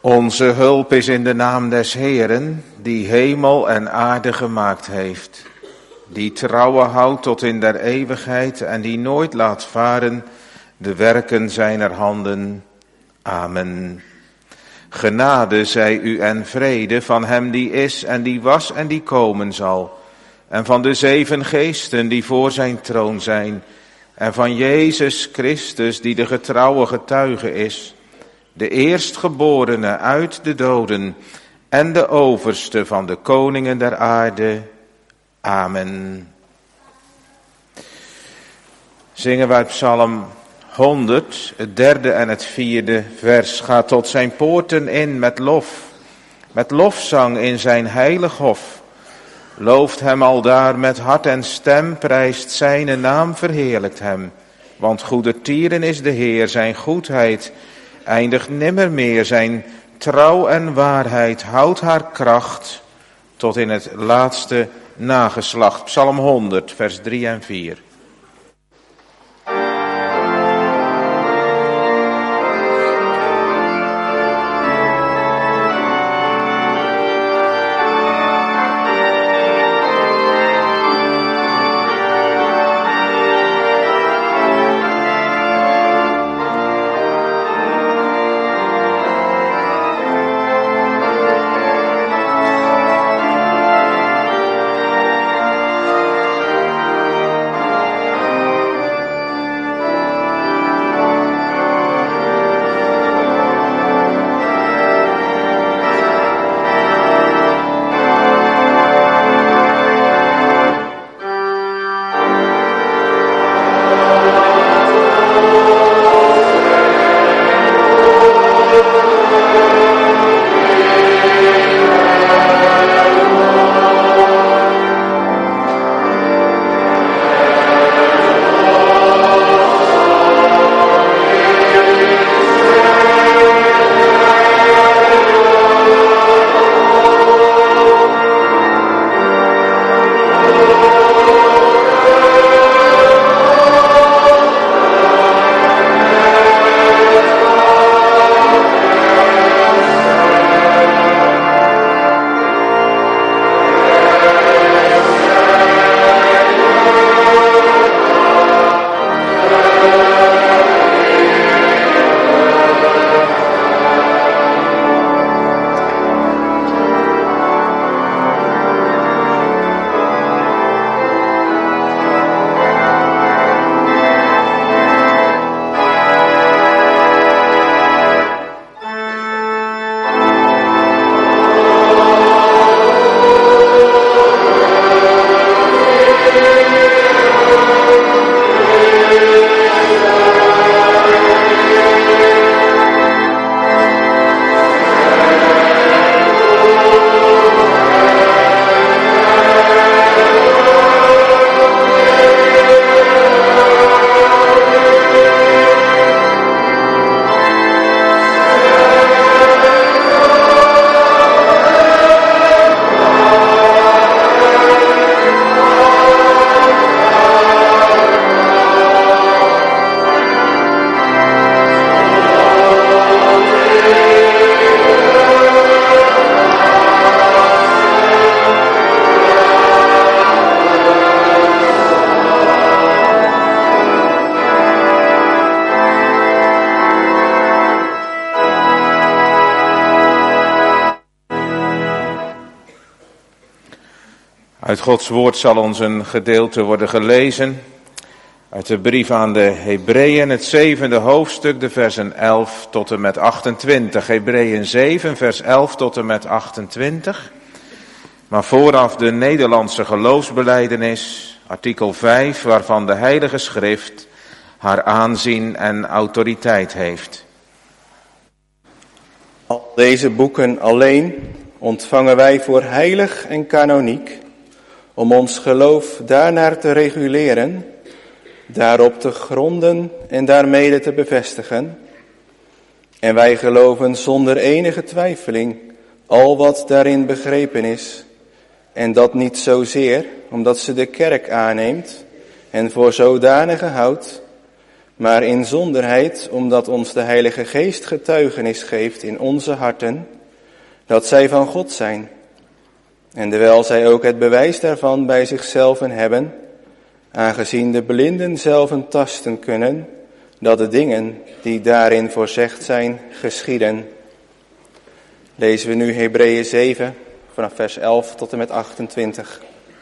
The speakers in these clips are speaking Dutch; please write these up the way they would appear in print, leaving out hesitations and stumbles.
Onze hulp is in de naam des Heeren, die hemel en aarde gemaakt heeft, die trouwe houdt tot in der eeuwigheid en die nooit laat varen de werken zijner handen. Amen. Genade zij u en vrede van hem die is en die was en die komen zal, en van de 7 geesten die voor zijn troon zijn, en van Jezus Christus die de getrouwe getuige is, de eerstgeborene uit de doden en de overste van de koningen der aarde. Amen. Zingen wij Psalm 100, het 3e en het 4e vers. Ga tot zijn poorten in met lofzang in zijn heilig hof. Looft hem aldaar met hart en stem, prijst zijn naam, verheerlijkt hem. Want goedertieren is de Heer, zijn goedheid eindigt nimmer meer, zijn trouw en waarheid houdt haar kracht tot in het laatste nageslacht. Psalm 100, vers 3 en 4. Uit Gods woord zal ons een gedeelte worden gelezen uit de brief aan de Hebreeën, het 7e hoofdstuk, de versen 11 tot en met 28. Hebreeën 7, vers 11 tot en met 28. Maar vooraf de Nederlandse geloofsbelijdenis, artikel 5, waarvan de Heilige Schrift haar aanzien en autoriteit heeft. Al deze boeken alleen ontvangen wij voor heilig en kanoniek, om ons geloof daarnaar te reguleren, daarop te gronden en daarmede te bevestigen. En wij geloven zonder enige twijfeling al wat daarin begrepen is, en dat niet zozeer omdat ze de kerk aanneemt en voor zodanige houdt, maar inzonderheid omdat ons de Heilige Geest getuigenis geeft in onze harten dat zij van God zijn. En terwijl zij ook het bewijs daarvan bij zichzelven hebben, aangezien de blinden zelven tasten kunnen, dat de dingen die daarin voorzegd zijn, geschieden. Lezen we nu Hebreeën 7, vanaf vers 11 tot en met 28.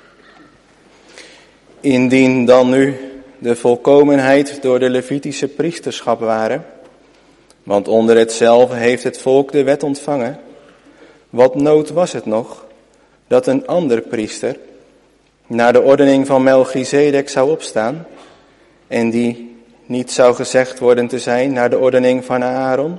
Indien dan nu de volkomenheid door de Levitische priesterschap waren, want onder hetzelfde heeft het volk de wet ontvangen, wat nood was het nog dat een ander priester naar de ordening van Melchizedek zou opstaan, en die niet zou gezegd worden te zijn naar de ordening van Aaron?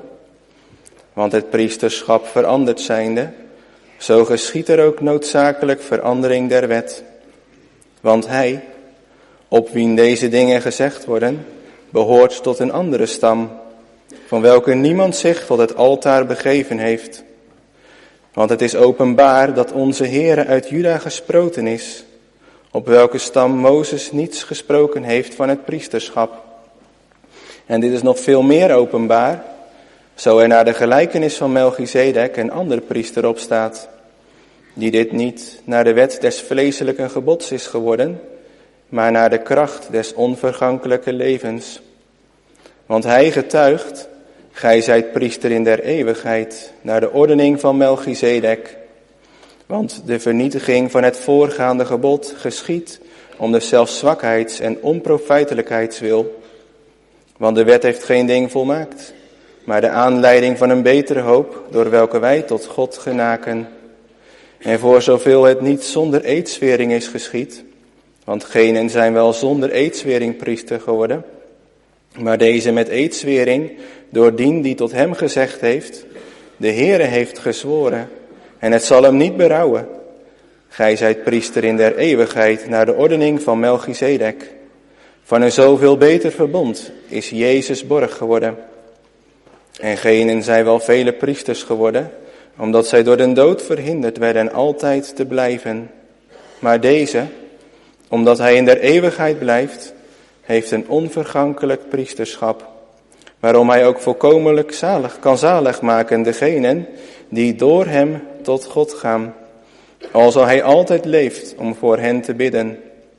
Want het priesterschap veranderd zijnde, zo geschiedt er ook noodzakelijk verandering der wet. Want hij, op wien deze dingen gezegd worden, behoort tot een andere stam, van welke niemand zich tot het altaar begeven heeft. Want het is openbaar dat onze Heere uit Juda gesproten is, op welke stam Mozes niets gesproken heeft van het priesterschap. En dit is nog veel meer openbaar, zo er naar de gelijkenis van Melchizedek een ander priester opstaat, die dit niet naar de wet des vleeselijke gebods is geworden, maar naar de kracht des onvergankelijke levens. Want hij getuigt, gij zijt priester in der eeuwigheid, naar de ordening van Melchizedek. Want de vernietiging van het voorgaande gebod geschiedt om de zelfzwakheids- en onprofijtelijkheidswil. Want de wet heeft geen ding volmaakt, maar de aanleiding van een betere hoop, door welke wij tot God genaken. En voor zoveel het niet zonder eedswering is geschied, want genen zijn wel zonder eedswering priester geworden, maar deze met eedswering, door dien die tot hem gezegd heeft, de Heere heeft gezworen, en het zal hem niet berouwen. Gij zijt priester in der eeuwigheid, naar de ordening van Melchizedek. Van een zoveel beter verbond is Jezus borg geworden. En genen zijn wel vele priesters geworden, omdat zij door de dood verhinderd werden altijd te blijven. Maar deze, omdat hij in der eeuwigheid blijft, heeft een onvergankelijk priesterschap, waarom hij ook volkomenlijk zalig maken degenen die door hem tot God gaan, alzo hij altijd leeft om voor hen te bidden.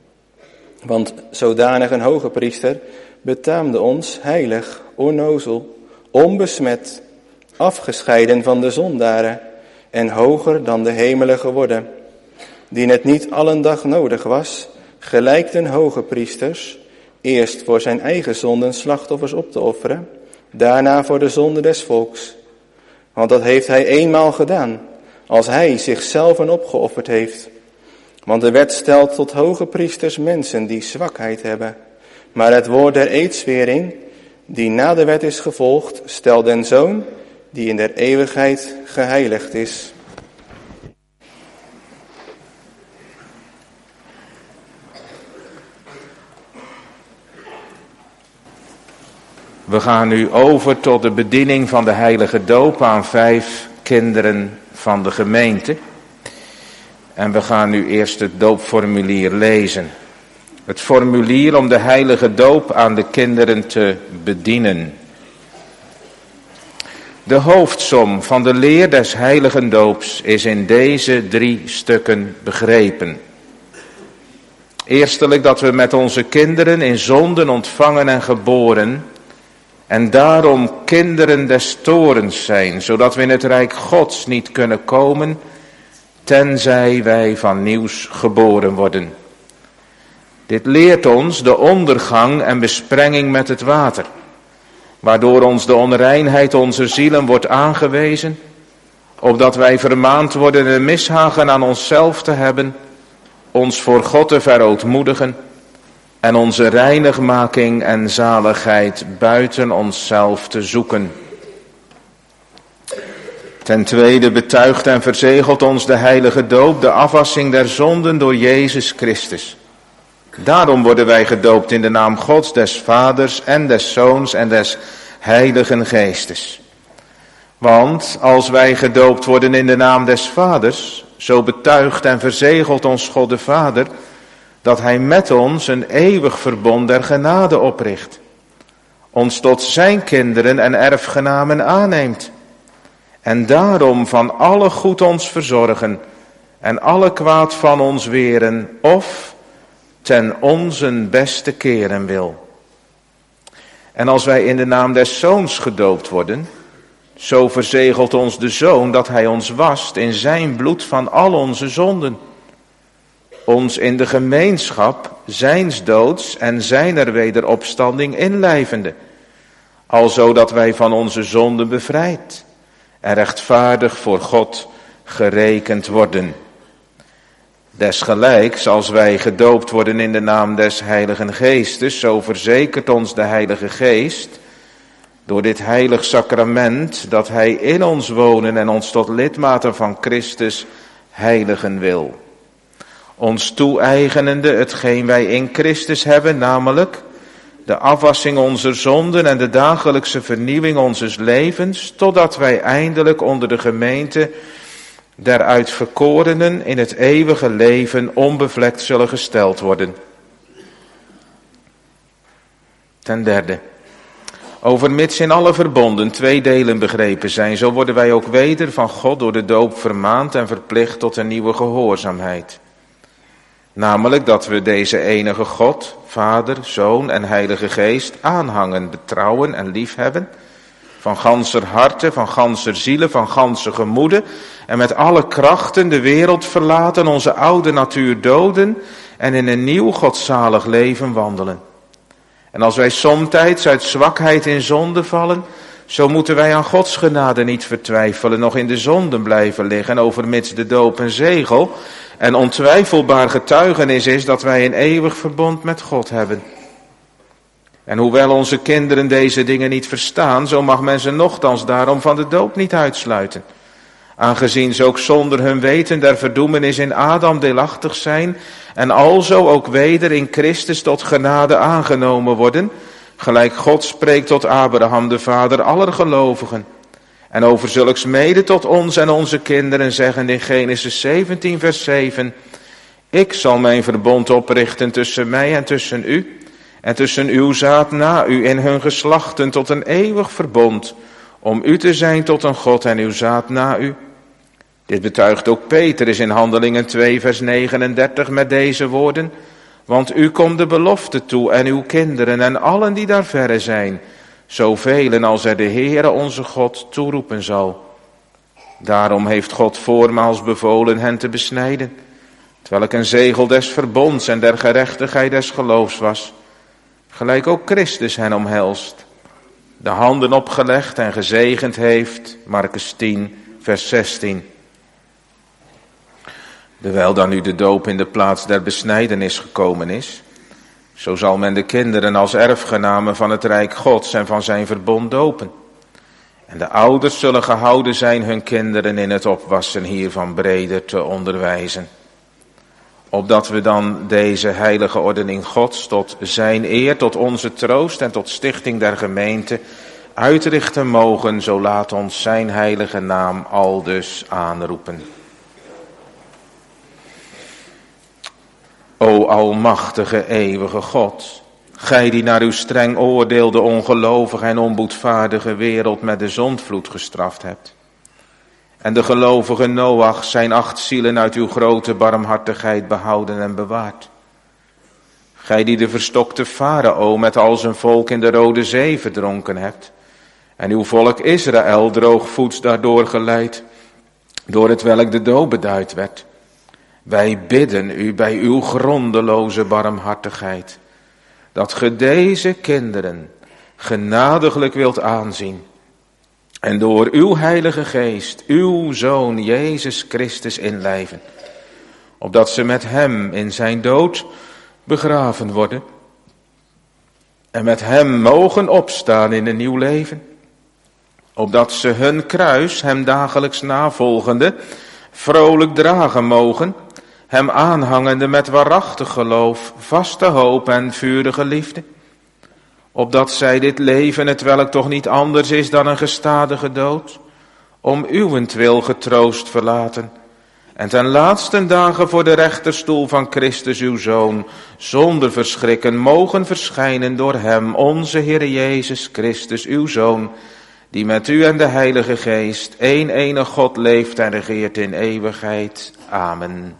Want zodanig een hoge priester betaamde ons heilig, onnozel, onbesmet, afgescheiden van de zondaren en hoger dan de hemelen geworden, die het niet allen dag nodig was, gelijk den hoge priesters, eerst voor zijn eigen zonden slachtoffers op te offeren, daarna voor de zonde des volks. Want dat heeft hij eenmaal gedaan, als hij zichzelf opgeofferd heeft. Want de wet stelt tot hoge priesters mensen die zwakheid hebben. Maar het woord der eedswering, die na de wet is gevolgd, stelt den Zoon, die in der eeuwigheid geheiligd is. We gaan nu over tot de bediening van de heilige doop aan 5 kinderen van de gemeente. En we gaan nu eerst het doopformulier lezen. Het formulier om de heilige doop aan de kinderen te bedienen. De hoofdsom van de leer des heiligdoops is in deze 3 stukken begrepen. Eerstelijk dat we met onze kinderen in zonden ontvangen en geboren, en daarom kinderen des torens zijn, zodat we in het rijk Gods niet kunnen komen, tenzij wij van nieuws geboren worden. Dit leert ons de ondergang en besprenging met het water, waardoor ons de onreinheid onze zielen wordt aangewezen, opdat wij vermaand worden een mishagen aan onszelf te hebben, ons voor God te verootmoedigen en onze reinigmaking en zaligheid buiten onszelf te zoeken. Ten tweede betuigt en verzegelt ons de heilige doop de afwassing der zonden door Jezus Christus. Daarom worden wij gedoopt in de naam Gods, des Vaders en des Zoons en des Heiligen Geestes. Want als wij gedoopt worden in de naam des Vaders, zo betuigt en verzegelt ons God de Vader, dat hij met ons een eeuwig verbond der genade opricht. ons tot zijn kinderen en erfgenamen aanneemt, en daarom van alle goed ons verzorgen en alle kwaad van ons weren, of ten onzen beste keren wil. En als wij in de naam des Zoons gedoopt worden, zo verzegelt ons de Zoon dat hij ons wast in zijn bloed van al onze zonden, ons in de gemeenschap zijns doods en zijner wederopstanding inlijvende, alzo dat wij van onze zonden bevrijd en rechtvaardig voor God gerekend worden. Desgelijks, als wij gedoopt worden in de naam des Heiligen Geestes, zo verzekert ons de Heilige Geest, door dit heilig sacrament, dat hij in ons wonen en ons tot lidmaten van Christus heiligen wil. Ons toe-eigenende hetgeen wij in Christus hebben, namelijk de afwassing onze zonden en de dagelijkse vernieuwing onzes levens, totdat wij eindelijk onder de gemeente der uitverkorenen in het eeuwige leven onbevlekt zullen gesteld worden. Ten derde, overmits in alle verbonden 2 delen begrepen zijn, zo worden wij ook weder van God door de doop vermaand en verplicht tot een nieuwe gehoorzaamheid. Namelijk dat we deze enige God, Vader, Zoon en Heilige Geest aanhangen, betrouwen en liefhebben, van ganser harte, van ganser ziele, van ganse gemoede, en met alle krachten de wereld verlaten, onze oude natuur doden en in een nieuw godzalig leven wandelen. En als wij somtijds uit zwakheid in zonde vallen, zo moeten wij aan Gods genade niet vertwijfelen, nog in de zonden blijven liggen, overmits de doop een zegel en ontwijfelbaar getuigenis is dat wij een eeuwig verbond met God hebben. En hoewel onze kinderen deze dingen niet verstaan, zo mag men ze nochtans daarom van de doop niet uitsluiten. Aangezien ze ook zonder hun weten der verdoemenis in Adam deelachtig zijn en alzo ook weder in Christus tot genade aangenomen worden, gelijk God spreekt tot Abraham, de vader aller gelovigen. En over zulks mede tot ons en onze kinderen zeggen in Genesis 17 vers 7, ik zal mijn verbond oprichten tussen mij en tussen u, en tussen uw zaad na u in hun geslachten tot een eeuwig verbond, om u te zijn tot een God en uw zaad na u. Dit betuigt ook Petrus in Handelingen 2 vers 39 met deze woorden, want u komt de belofte toe en uw kinderen en allen die daar verre zijn, zoveel als er de Heere onze God toeroepen zal. Daarom heeft God voormaals bevolen hen te besnijden, terwijl ik een zegel des verbonds en der gerechtigheid des geloofs was, gelijk ook Christus hen omhelst, de handen opgelegd en gezegend heeft, Markus 10 vers 16. Dewijl dan nu de doop in de plaats der besnijdenis gekomen is, zo zal men de kinderen als erfgenamen van het Rijk Gods en van zijn verbond dopen. En de ouders zullen gehouden zijn hun kinderen in het opwassen hiervan breder te onderwijzen. Opdat we dan deze heilige ordening Gods tot zijn eer, tot onze troost en tot stichting der gemeente uitrichten mogen, zo laat ons zijn heilige naam aldus aanroepen. O almachtige eeuwige God, gij die naar uw streng oordeel de ongelovige en onboedvaardige wereld met de zondvloed gestraft hebt, en de gelovige Noach zijn 8 zielen uit uw grote barmhartigheid behouden en bewaard. Gij die de verstokte Farao met al zijn volk in de Rode Zee verdronken hebt, en uw volk Israël droogvoets daardoor geleid, door het welk de dood beduid werd. Wij bidden u bij uw grondeloze barmhartigheid, dat ge deze kinderen genadiglijk wilt aanzien, en door uw Heilige Geest, uw Zoon Jezus Christus inlijven, opdat ze met hem in zijn dood begraven worden, en met hem mogen opstaan in een nieuw leven, opdat ze hun kruis, hem dagelijks navolgende, vrolijk dragen mogen, hem aanhangende met waarachtig geloof, vaste hoop en vurige liefde, opdat zij dit leven, hetwelk toch niet anders is dan een gestadige dood, om uwentwil getroost verlaten, en ten laatste dagen voor de rechterstoel van Christus uw Zoon, zonder verschrikken mogen verschijnen door hem, onze Heer Jezus Christus uw Zoon, die met u en de Heilige Geest, één enige God, leeft en regeert in eeuwigheid. Amen.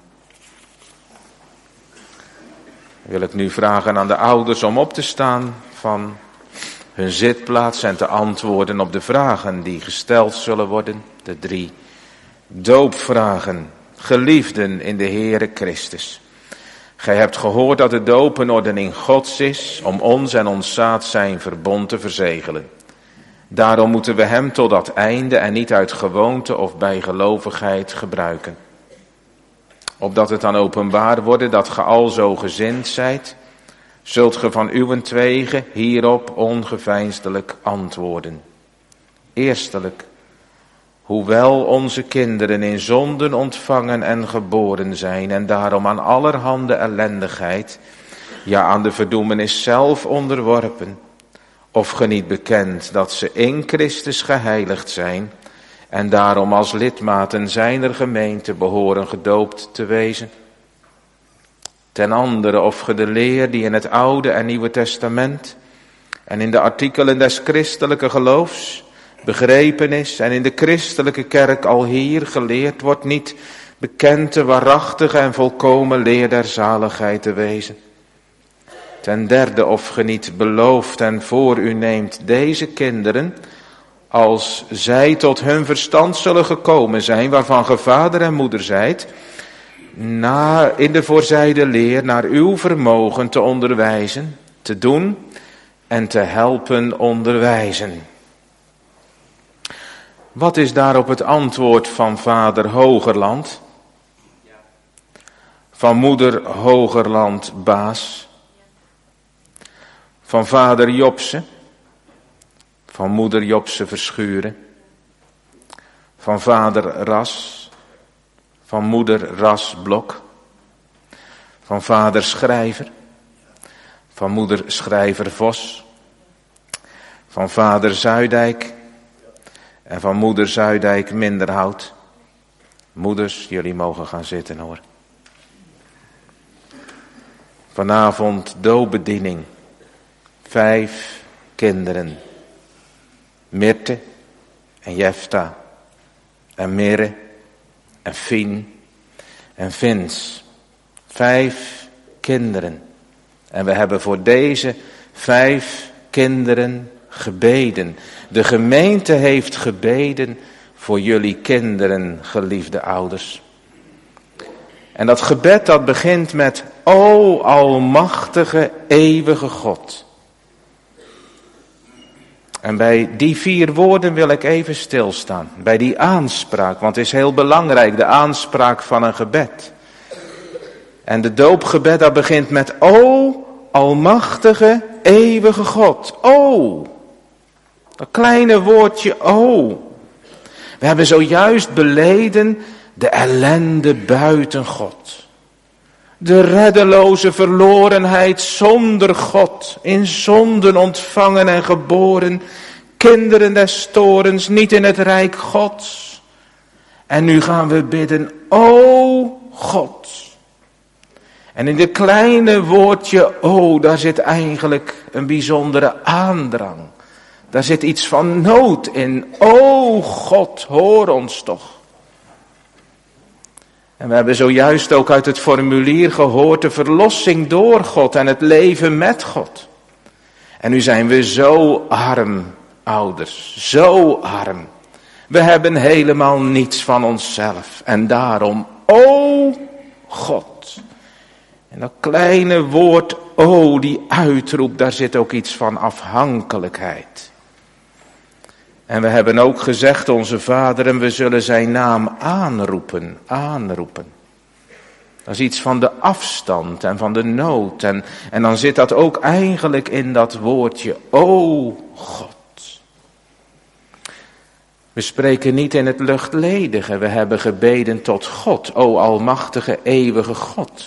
Wil ik nu vragen aan de ouders om op te staan van hun zitplaats en te antwoorden op de vragen die gesteld zullen worden. De 3 doopvragen. Geliefden in de Heere Christus. Gij hebt gehoord dat de doop een ordening Gods is om ons en ons zaad zijn verbond te verzegelen. Daarom moeten we hem tot dat einde en niet uit gewoonte of bijgelovigheid gebruiken. Opdat het dan openbaar worden dat ge alzo gezind zijt, zult ge van uwentwege hierop ongeveinsdelijk antwoorden. Eerstelijk, hoewel onze kinderen in zonden ontvangen en geboren zijn en daarom aan allerhande ellendigheid, ja aan de verdoemenis zelf onderworpen, of ge niet bekent dat ze in Christus geheiligd zijn en daarom als lidmaten zijner gemeente behoren gedoopt te wezen. Ten andere, of ge de leer die in het Oude en Nieuwe Testament en in de artikelen des christelijke geloofs begrepen is en in de christelijke kerk al hier geleerd wordt, niet bekend de waarachtige en volkomen leer der zaligheid te wezen. Ten derde, of ge niet belooft en voor u neemt deze kinderen, als zij tot hun verstand zullen gekomen zijn, waarvan ge vader en moeder zijt, in de voorzijde leer naar uw vermogen te onderwijzen, te doen en te helpen onderwijzen. Wat is daarop het antwoord van vader Hogerland? Van moeder Hogerland Baas? Van vader Jobse? Van moeder Jobse Verschuren? Van vader Ras? Van moeder Ras Blok? Van vader Schrijver? Van moeder Schrijver Vos? Van vader Zuidijk? En van moeder Zuidijk Minderhout? Moeders, jullie mogen gaan zitten hoor. Vanavond doopbediening. 5 kinderen. Mirte en Jefta en Mirre en Fien en Vins. 5 kinderen. En we hebben voor deze 5 kinderen gebeden. De gemeente heeft gebeden voor jullie kinderen, geliefde ouders. En dat gebed dat begint met: O almachtige, eeuwige God. En bij die 4 woorden wil ik even stilstaan. Bij die aanspraak, want het is heel belangrijk, de aanspraak van een gebed. En de doopgebed dat begint met: O almachtige, eeuwige God. O. Dat kleine woordje O. We hebben zojuist beleden de ellende buiten God. De reddeloze verlorenheid zonder God, in zonden ontvangen en geboren, kinderen des torens, niet in het rijk Gods. En nu gaan we bidden: O God. En in dit kleine woordje O, daar zit eigenlijk een bijzondere aandrang. Daar zit iets van nood in. O God, hoor ons toch. En we hebben zojuist ook uit het formulier gehoord de verlossing door God en het leven met God. En nu zijn we zo arm, ouders, zo arm. We hebben helemaal niets van onszelf. En daarom, o God. En dat kleine woord o, die uitroep, daar zit ook iets van afhankelijkheid. En we hebben ook gezegd, onze Vader, en we zullen zijn naam aanroepen. Dat is iets van de afstand en van de nood. En dan zit dat ook eigenlijk in dat woordje, o God. We spreken niet in het luchtledige, we hebben gebeden tot God, o almachtige, eeuwige God.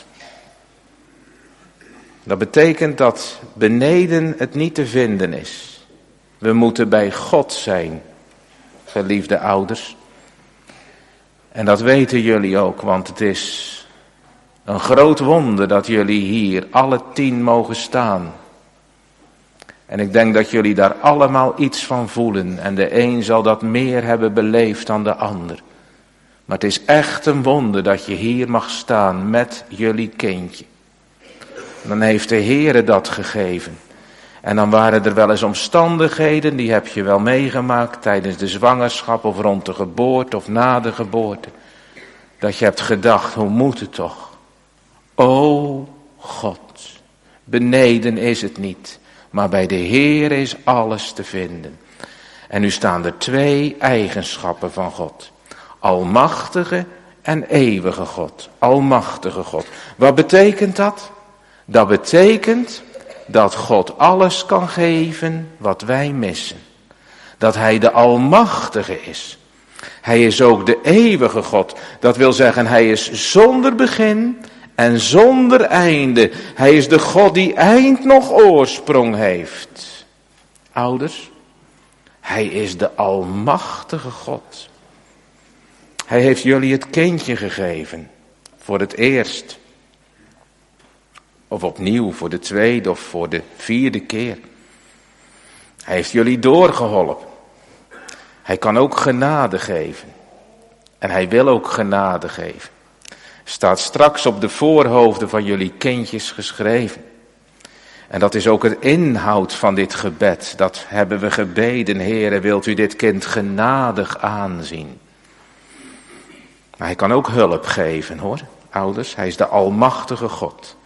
Dat betekent dat beneden het niet te vinden is. We moeten bij God zijn, geliefde ouders. En dat weten jullie ook, want het is een groot wonder dat jullie hier alle 10 mogen staan. En ik denk dat jullie daar allemaal iets van voelen. En de een zal dat meer hebben beleefd dan de ander. Maar het is echt een wonder dat je hier mag staan met jullie kindje. Dan heeft de Heere dat gegeven. En dan waren er wel eens omstandigheden, die heb je wel meegemaakt tijdens de zwangerschap of rond de geboorte of na de geboorte. Dat je hebt gedacht, hoe moet het toch? O God, beneden is het niet, maar bij de Heer is alles te vinden. En nu staan er 2 eigenschappen van God. Almachtige en eeuwige God. Almachtige God. Wat betekent dat? Dat betekent dat God alles kan geven wat wij missen. Dat hij de Almachtige is. Hij is ook de eeuwige God. Dat wil zeggen, hij is zonder begin en zonder einde. Hij is de God die eind nog oorsprong heeft. Ouders, hij is de Almachtige God. Hij heeft jullie het kindje gegeven. Voor het eerst. Of opnieuw voor de 2e of voor de 4e keer. Hij heeft jullie doorgeholpen. Hij kan ook genade geven. En hij wil ook genade geven. Staat straks op de voorhoofden van jullie kindjes geschreven. En dat is ook het inhoud van dit gebed. Dat hebben we gebeden. Heere, wilt u dit kind genadig aanzien? Maar hij kan ook hulp geven, hoor. Ouders, hij is de Almachtige God.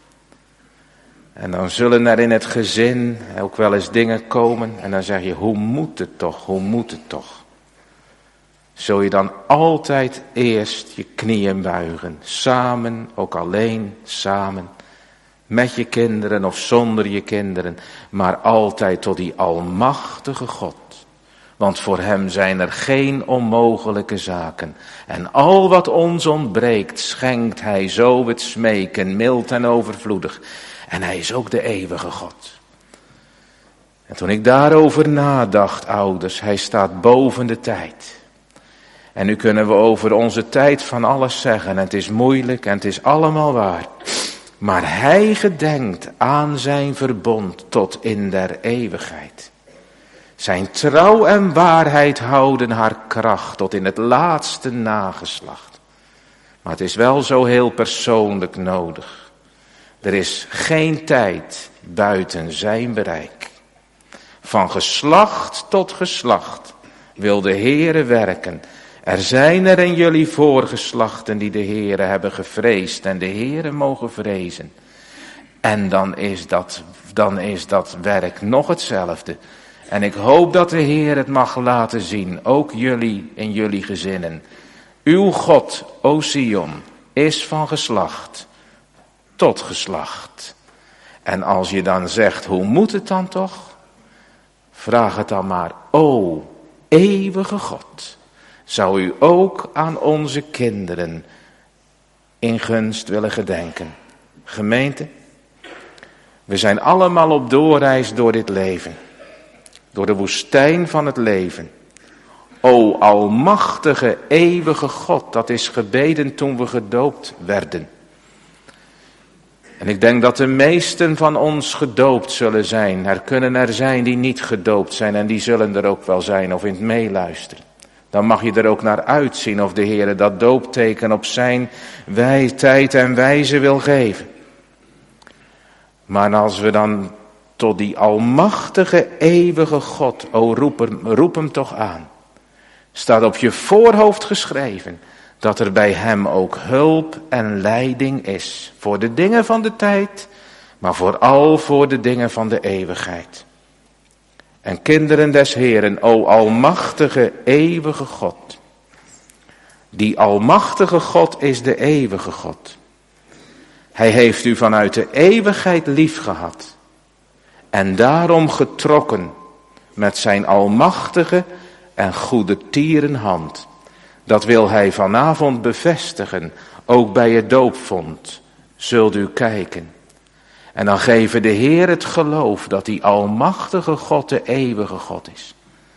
En dan zullen er in het gezin ook wel eens dingen komen. En dan zeg je, hoe moet het toch, hoe moet het toch? Zul je dan altijd eerst je knieën buigen. Samen, ook alleen, samen. Met je kinderen of zonder je kinderen. Maar altijd tot die Almachtige God. Want voor hem zijn er geen onmogelijke zaken. En al wat ons ontbreekt, schenkt hij zo het smeken, mild en overvloedig. En hij is ook de eeuwige God. En toen ik daarover nadacht, ouders, hij staat boven de tijd. En nu kunnen we over onze tijd van alles zeggen. En het is moeilijk en het is allemaal waar. Maar hij gedenkt aan zijn verbond tot in der eeuwigheid. Zijn trouw en waarheid houden haar kracht tot in het laatste nageslacht. Maar het is wel zo heel persoonlijk nodig. Er is geen tijd buiten zijn bereik. Van geslacht tot geslacht wil de Heere werken. Er zijn er in jullie voorgeslachten die de Heere hebben gevreesd en de Heere mogen vrezen. En dan is dat werk nog hetzelfde. En ik hoop dat de Heer het mag laten zien, ook jullie in jullie gezinnen. Uw God, o Sion, is van geslacht tot geslacht. En als je dan zegt, hoe moet het dan toch? Vraag het dan maar, o eeuwige God, zou u ook aan onze kinderen in gunst willen gedenken? Gemeente, we zijn allemaal op doorreis door dit leven. Door de woestijn van het leven. O almachtige, eeuwige God, dat is gebeden toen we gedoopt werden. En ik denk dat de meesten van ons gedoopt zullen zijn. Er kunnen er zijn die niet gedoopt zijn en die zullen er ook wel zijn of in het meeluisteren. Dan mag je er ook naar uitzien of de Heer dat doopteken op zijn tijd en wijze wil geven. Maar als we dan tot die almachtige, eeuwige God, o roep hem toch aan. Staat op je voorhoofd geschreven dat er bij hem ook hulp en leiding is. Voor de dingen van de tijd, maar vooral voor de dingen van de eeuwigheid. En kinderen des Heeren, o almachtige, eeuwige God. Die almachtige God is de eeuwige God. Hij heeft u vanuit de eeuwigheid lief gehad. En daarom getrokken met zijn almachtige en goede tierenhand. Dat wil hij vanavond bevestigen, ook bij het doopvond. Zult u kijken. En dan geven de Heer het geloof dat die almachtige God de eeuwige God is.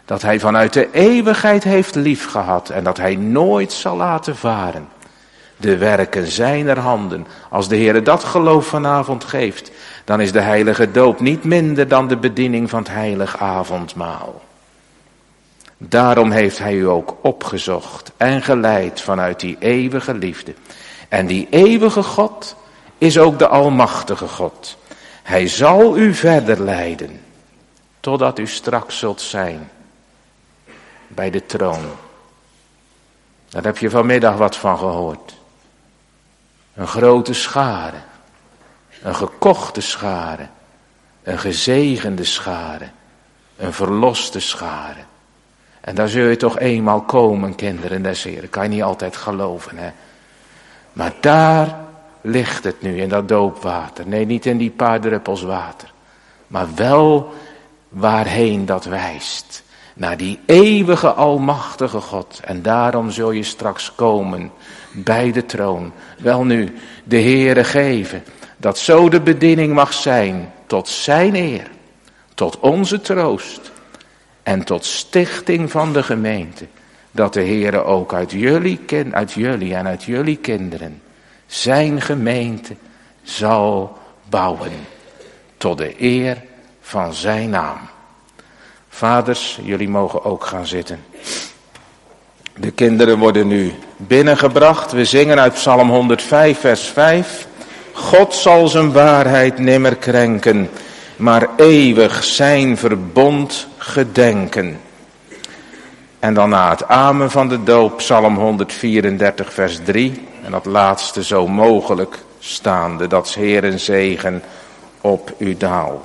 Dat hij vanuit de eeuwigheid heeft liefgehad en dat hij nooit zal laten varen. De werken zijner handen. Als de Heer dat geloof vanavond geeft, dan is de heilige doop niet minder dan de bediening van het heilig avondmaal. Daarom heeft hij u ook opgezocht en geleid vanuit die eeuwige liefde. En die eeuwige God is ook de almachtige God. Hij zal u verder leiden, totdat u straks zult zijn bij de troon. Daar heb je vanmiddag wat van gehoord. Een grote schare, een gekochte schare, een gezegende schare, een verloste schare. En daar zul je toch eenmaal komen, kinderen des Heren. Kan je niet altijd geloven, hè. Maar daar ligt het nu, in dat doopwater. Nee, niet in die paar druppels water. Maar wel waarheen dat wijst. Naar die eeuwige almachtige God. En daarom zul je straks komen bij de troon. Welnu, de Heere geven. Dat zo de bediening mag zijn tot zijn eer. Tot onze troost. En tot stichting van de gemeente. Dat de Heere ook uit jullie en uit jullie kinderen zijn gemeente zal bouwen. Tot de eer van zijn naam. Vaders, jullie mogen ook gaan zitten. De kinderen worden nu binnengebracht. We zingen uit Psalm 105 vers 5. God zal zijn waarheid nimmer krenken, maar eeuwig zijn verbond gedenken. En dan na het amen van de doop, Psalm 134 vers 3. En dat laatste zo mogelijk staande, dat 's Heeren zegen op u daal.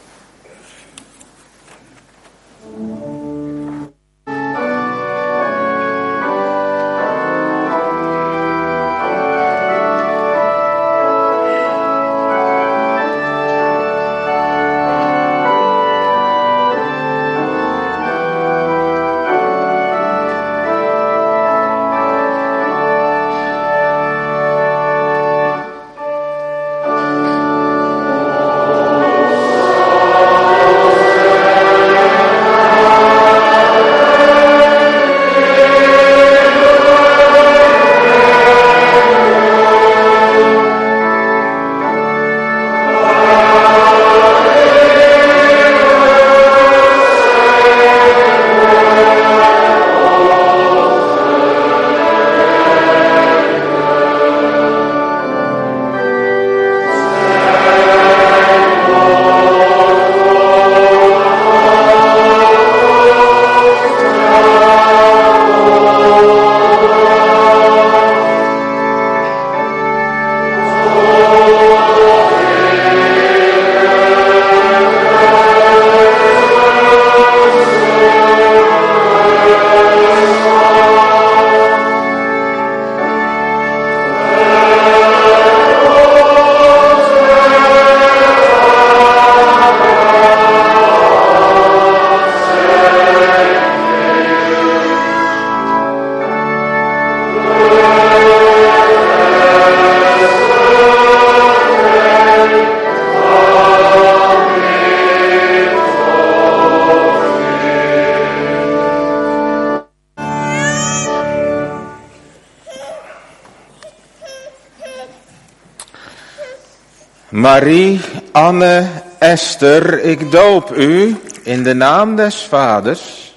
Marie, Anne, Esther, ik doop u in de naam des Vaders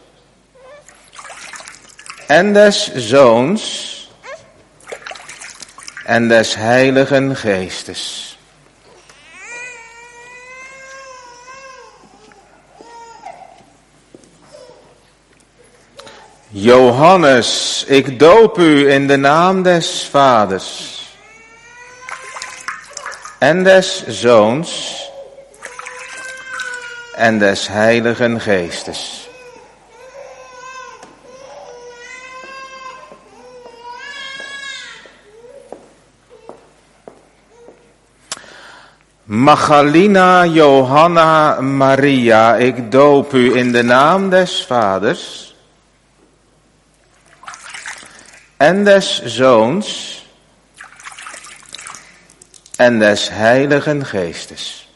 en des Zoons en des Heiligen Geestes. Johannes, ik doop u in de naam des Vaders en des Zoons en des Heiligen Geestes. Magdalena, Johanna, Maria, ik doop u in de naam des Vaders en des Zoons en des Heiligen Geestes.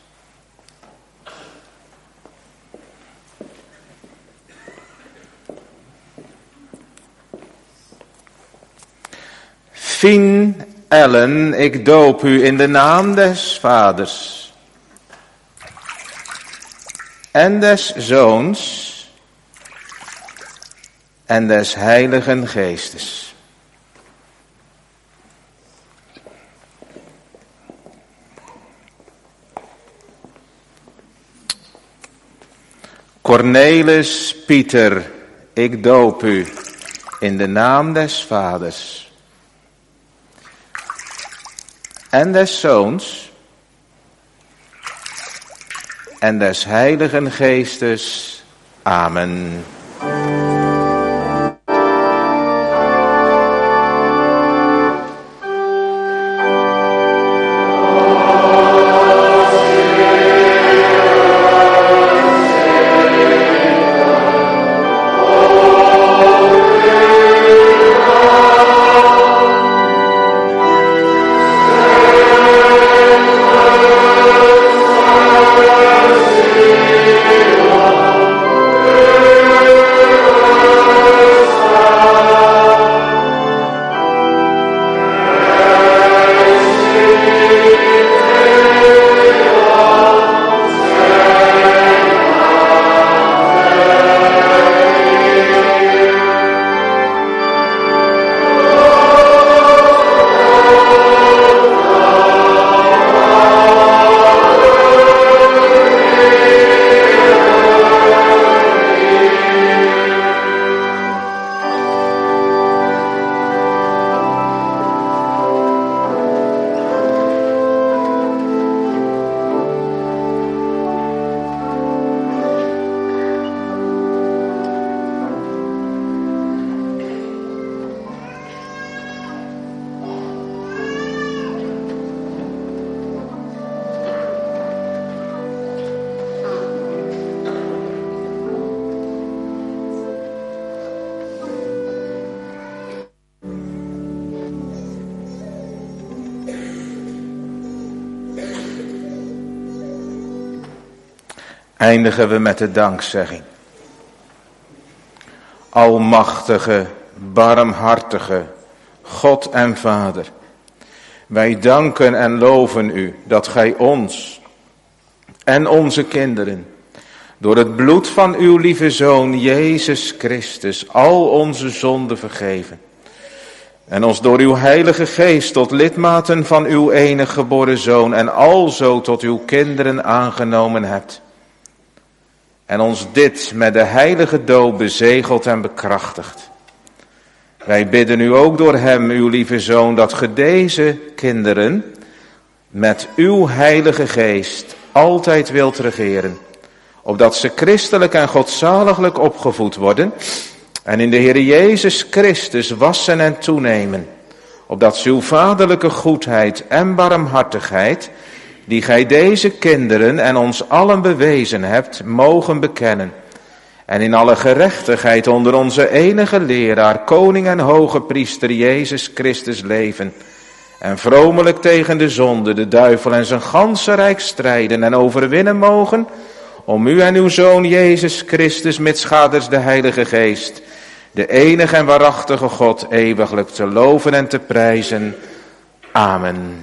Fien Ellen, ik doop u in de naam des Vaders en des Zoons en des Heiligen Geestes. Cornelis Pieter, ik doop u in de naam des Vaders en des Zoons en des Heiligen Geestes. Amen. Eindigen we met de dankzegging. Almachtige, barmhartige God en Vader, wij danken en loven u dat gij ons en onze kinderen door het bloed van uw lieve Zoon Jezus Christus al onze zonden vergeven en ons door uw Heilige Geest tot lidmaten van uw enige geboren Zoon en alzo tot uw kinderen aangenomen hebt. En ons dit met de heilige doop bezegeld en bekrachtigd. Wij bidden u ook door hem, uw lieve Zoon, dat ge deze kinderen met uw Heilige Geest altijd wilt regeren. Opdat ze christelijk en godzaliglijk opgevoed worden en in de Heer Jezus Christus wassen en toenemen. Opdat ze uw vaderlijke goedheid en barmhartigheid, die gij deze kinderen en ons allen bewezen hebt, mogen bekennen. En in alle gerechtigheid onder onze enige leraar, koning en hoge priester Jezus Christus leven. En vromelijk tegen de zonde, de duivel en zijn ganse rijk strijden en overwinnen mogen. Om u en uw Zoon Jezus Christus, mitsgaders de Heilige Geest, de enige en waarachtige God, eeuwiglijk te loven en te prijzen. Amen.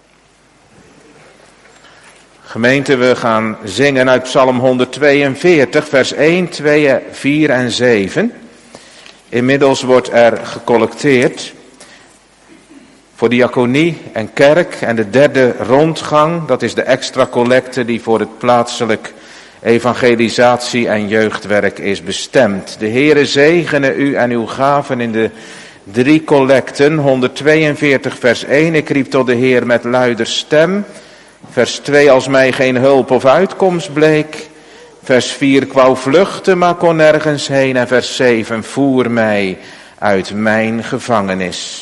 Gemeente, we gaan zingen uit Psalm 142, vers 1, 2, 4 en 7. Inmiddels wordt er gecollecteerd voor diaconie en kerk en de derde rondgang. Dat is de extra collecte die voor het plaatselijk evangelisatie en jeugdwerk is bestemd. De Heere zegene u en uw gaven in de 3 collecten. 142 vers 1, ik riep tot de Heer met luider stem. Vers 2, als mij geen hulp of uitkomst bleek. Vers 4, ik wou vluchten, maar kon nergens heen. En vers 7, voer mij uit mijn gevangenis.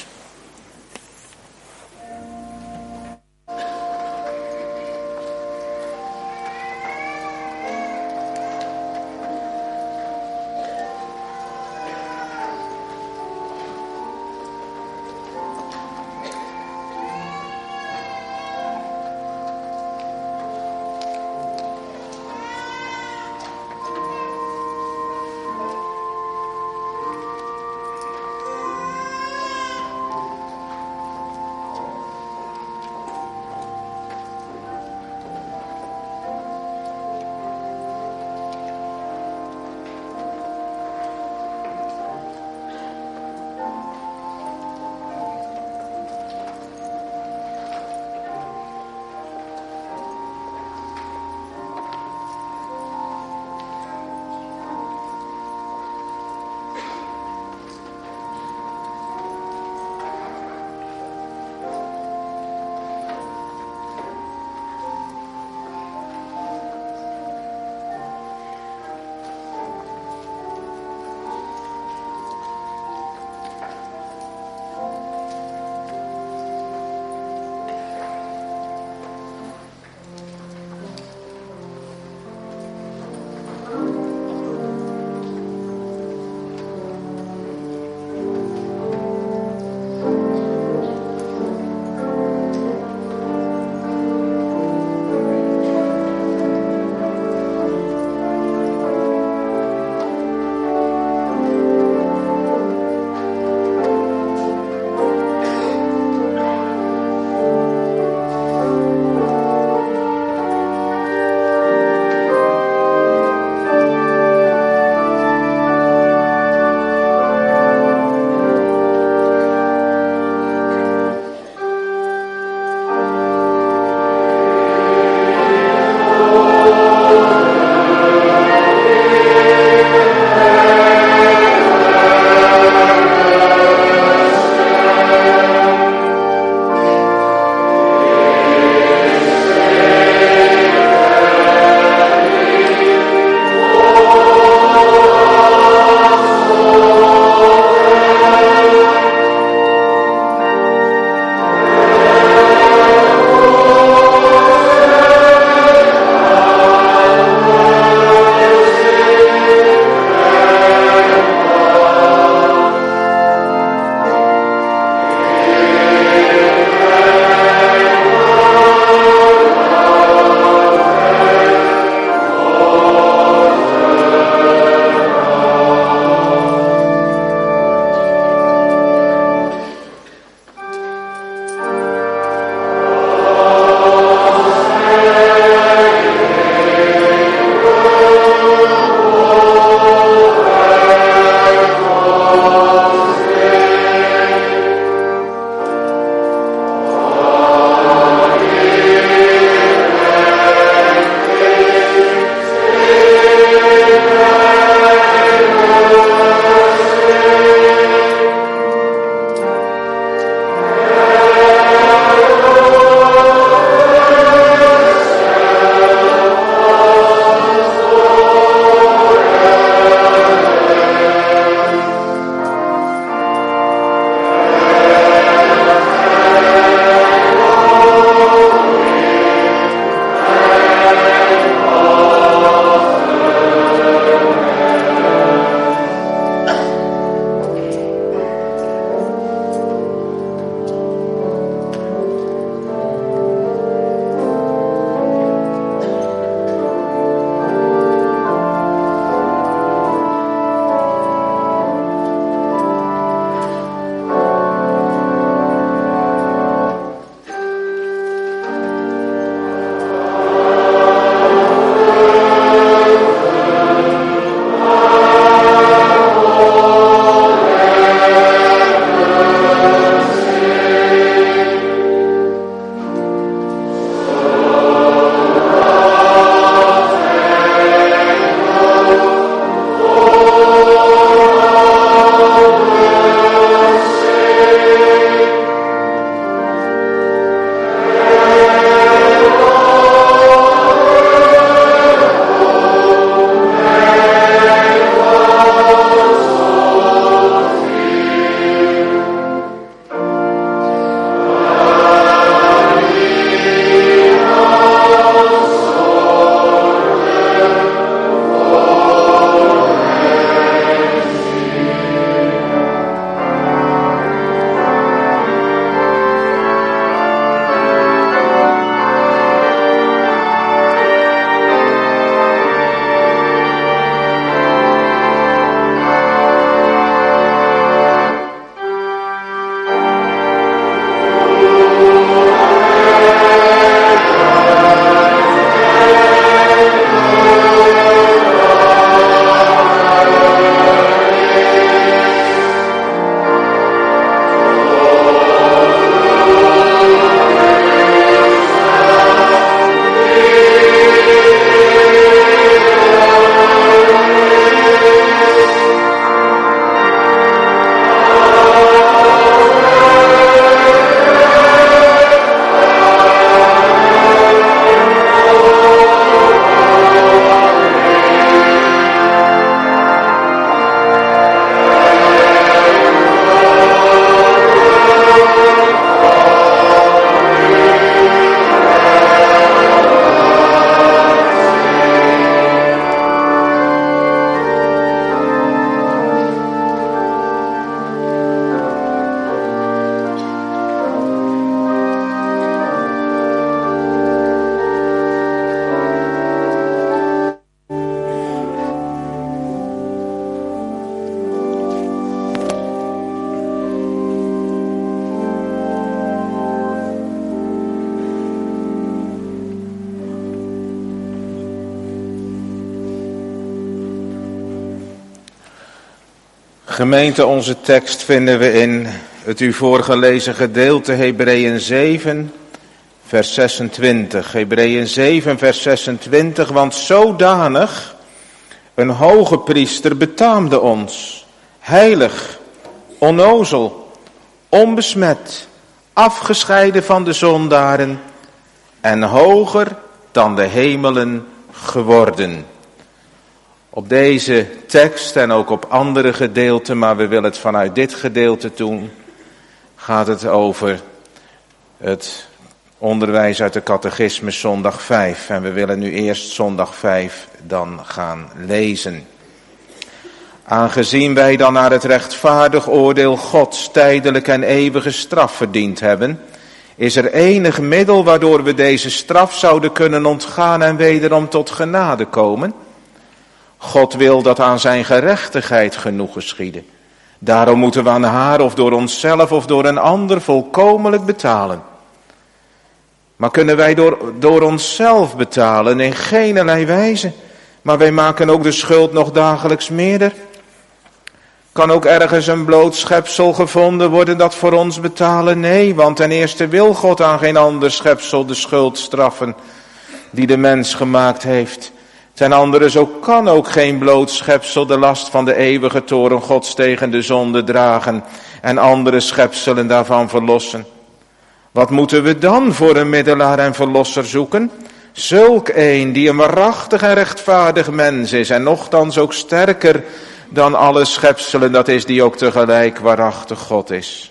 Gemeente, onze tekst vinden we in het u voorgelezen gedeelte Hebreeën 7, vers 26. Hebreeën 7, vers 26, want zodanig een hoge priester betaamde ons, heilig, onnozel, onbesmet, afgescheiden van de zondaren en hoger dan de hemelen geworden. Op deze tekst en ook op andere gedeelten, maar we willen het vanuit dit gedeelte doen, gaat het over het onderwijs uit de catechismus zondag 5. En we willen nu eerst zondag 5 dan gaan lezen. Aangezien wij dan naar het rechtvaardig oordeel Gods tijdelijk en eeuwige straf verdiend hebben, is er enig middel waardoor we deze straf zouden kunnen ontgaan en wederom tot genade komen. God wil dat aan zijn gerechtigheid genoeg geschiede. Daarom moeten we aan haar of door onszelf of door een ander volkomenlijk betalen. Maar kunnen wij door onszelf betalen? In geenerlei wijze. Maar wij maken ook de schuld nog dagelijks meerder. Kan ook ergens een bloot schepsel gevonden worden dat voor ons betalen? Nee, want ten eerste wil God aan geen ander schepsel de schuld straffen die de mens gemaakt heeft. Ten andere zo kan ook geen bloot schepsel de last van de eeuwige toorn Gods tegen de zonde dragen en andere schepselen daarvan verlossen. Wat moeten we dan voor een middelaar en verlosser zoeken? Zulk een die een waarachtig en rechtvaardig mens is en nochtans ook sterker dan alle schepselen, dat is die ook tegelijk waarachtig God is.